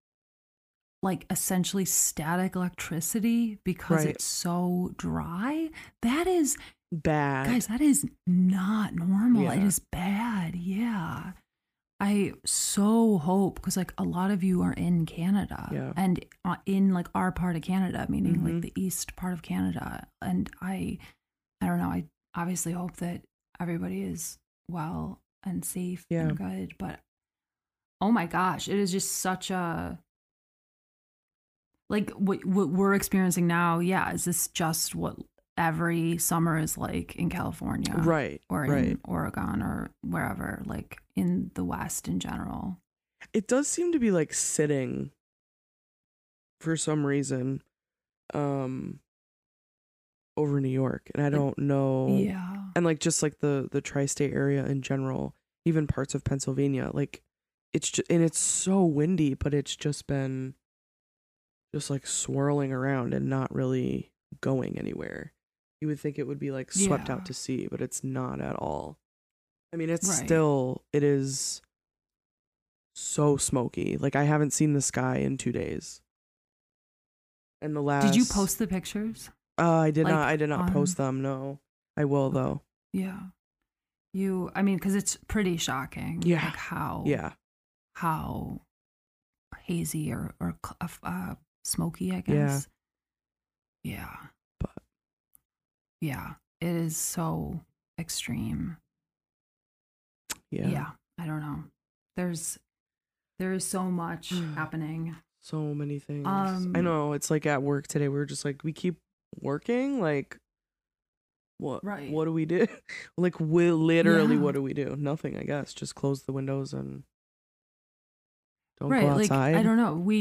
like essentially static electricity because right. it's so dry, that is bad. Guys, that is not normal. Yeah. It is bad. Yeah. I so hope, because like a lot of you are in Canada yeah. and uh, in like our part of Canada, meaning mm-hmm. like the east part of Canada. And I, I don't know, I obviously hope that everybody is well and safe yeah. and good. But oh my gosh, it is just such a, like what, what we're experiencing now. Yeah. Is this just what every summer is like in California, right, or in right. Oregon or wherever, like in the West in general? It does seem to be like sitting for some reason um over New York, and I don't know. Yeah. And like just like the the tri-state area in general, even parts of Pennsylvania, like it's just, and it's so windy, but it's just been just like swirling around and not really going anywhere. You would think it would be like swept yeah. out to sea, but it's not at all. I mean, it's right. still, it is so smoky. Like I haven't seen the sky in two days. And the last. Did you post the pictures? Uh, I did like, not. I did not on... post them. No, I will though. Yeah. You. I mean, because it's pretty shocking. Yeah. Like how. Yeah. How hazy or or uh, smoky, I guess. Yeah. Yeah. But. Yeah. It is so extreme. Yeah. Yeah. I don't know. There's there is so much happening. So many things. Um, I know. It's like at work today, we were just like, we keep working. Like, what? Right. What do we do? Like, we literally, yeah. what do we do? Nothing, I guess. Just close the windows and don't right, go outside. Like, I don't know. We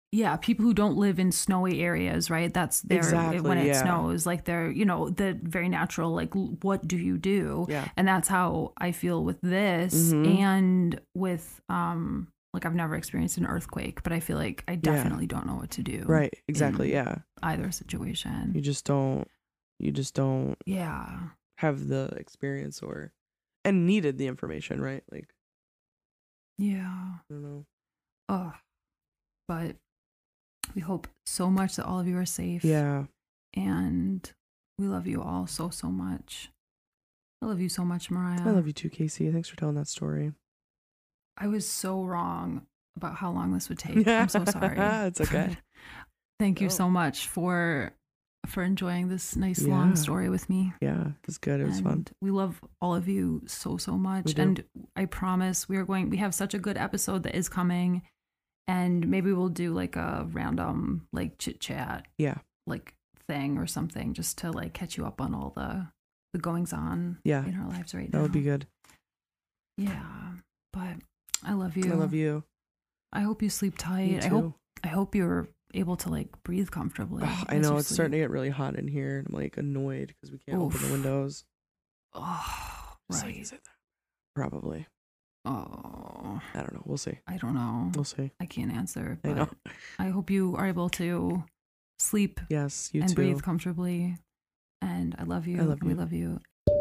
yeah, people who don't live in snowy areas, right? That's their, Exactly, when it yeah. snows, like they're, you know, the very natural, like, l- what do you do? Yeah. And that's how I feel with this Mhm. and with, um, like, I've never experienced an earthquake, but I feel like I definitely don't know what to do. Right. Exactly. in Yeah. Either situation. You just don't, you just don't Yeah. have the experience or, and needed the information, right? Like, Yeah. I don't know. Oh, but we hope so much that all of you are safe. Yeah. And we love you all so, so much. I love you so much, Mariah. I love you too, Casey. Thanks for telling that story. I was so wrong about how long this would take. I'm so sorry. It's okay. Thank you No. so much for for enjoying this nice Yeah. long story with me. Yeah, it was good. It was and fun. We love all of you so, so much. We do. And I promise we are going, we have such a good episode that is coming. And maybe we'll do like a random like chit chat, Yeah. like thing or something just to like catch you up on all the, the goings on Yeah. in our lives right That now. would be good. Yeah. But I love you. I love you. I hope you sleep tight. Me I hope, too. I hope you're able to like breathe comfortably. Ugh, I as know you it's sleep. starting to get really hot in here. And I'm like annoyed because we can't open the Oof. windows. Oh, Just like, right. is it that? Probably. Oh, I don't know. We'll see. I don't know. We'll see. I can't answer. I But know. I hope you are able to sleep Yes, you and too. breathe comfortably. And I love you. I love and We you. love you.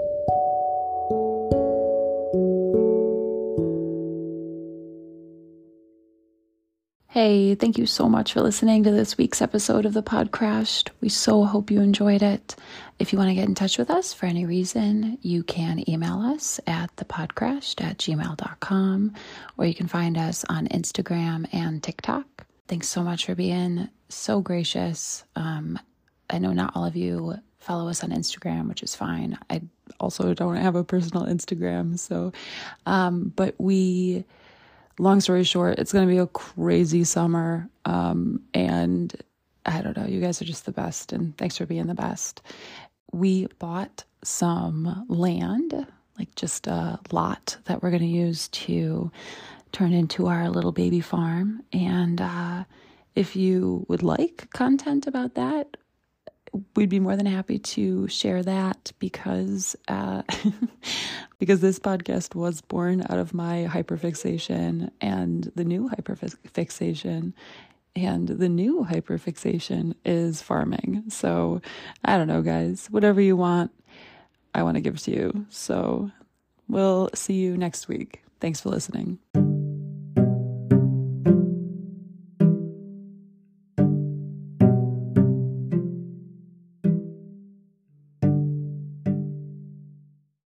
Hey, thank you so much for listening to this week's episode of the Pod Crashed. We so hope you enjoyed it. If you want to get in touch with us for any reason, you can email us at thepodcrashed at gmail dot com, or you can find us on Instagram and TikTok. Thanks so much for being so gracious. Um, I know not all of you follow us on Instagram, which is fine. I also don't have a personal Instagram, so, um, but we... Long story short, it's going to be a crazy summer. Um, and I don't know, you guys are just the best. And thanks for being the best. We bought some land, like just a lot that we're going to use to turn into our little baby farm. And uh, if you would like content about that, we'd be more than happy to share that because uh, because this podcast was born out of my hyperfixation and the new hyperfixation. And the new hyperfixation is farming. So I don't know, guys. Whatever you want, I want to give to you. So we'll see you next week. Thanks for listening.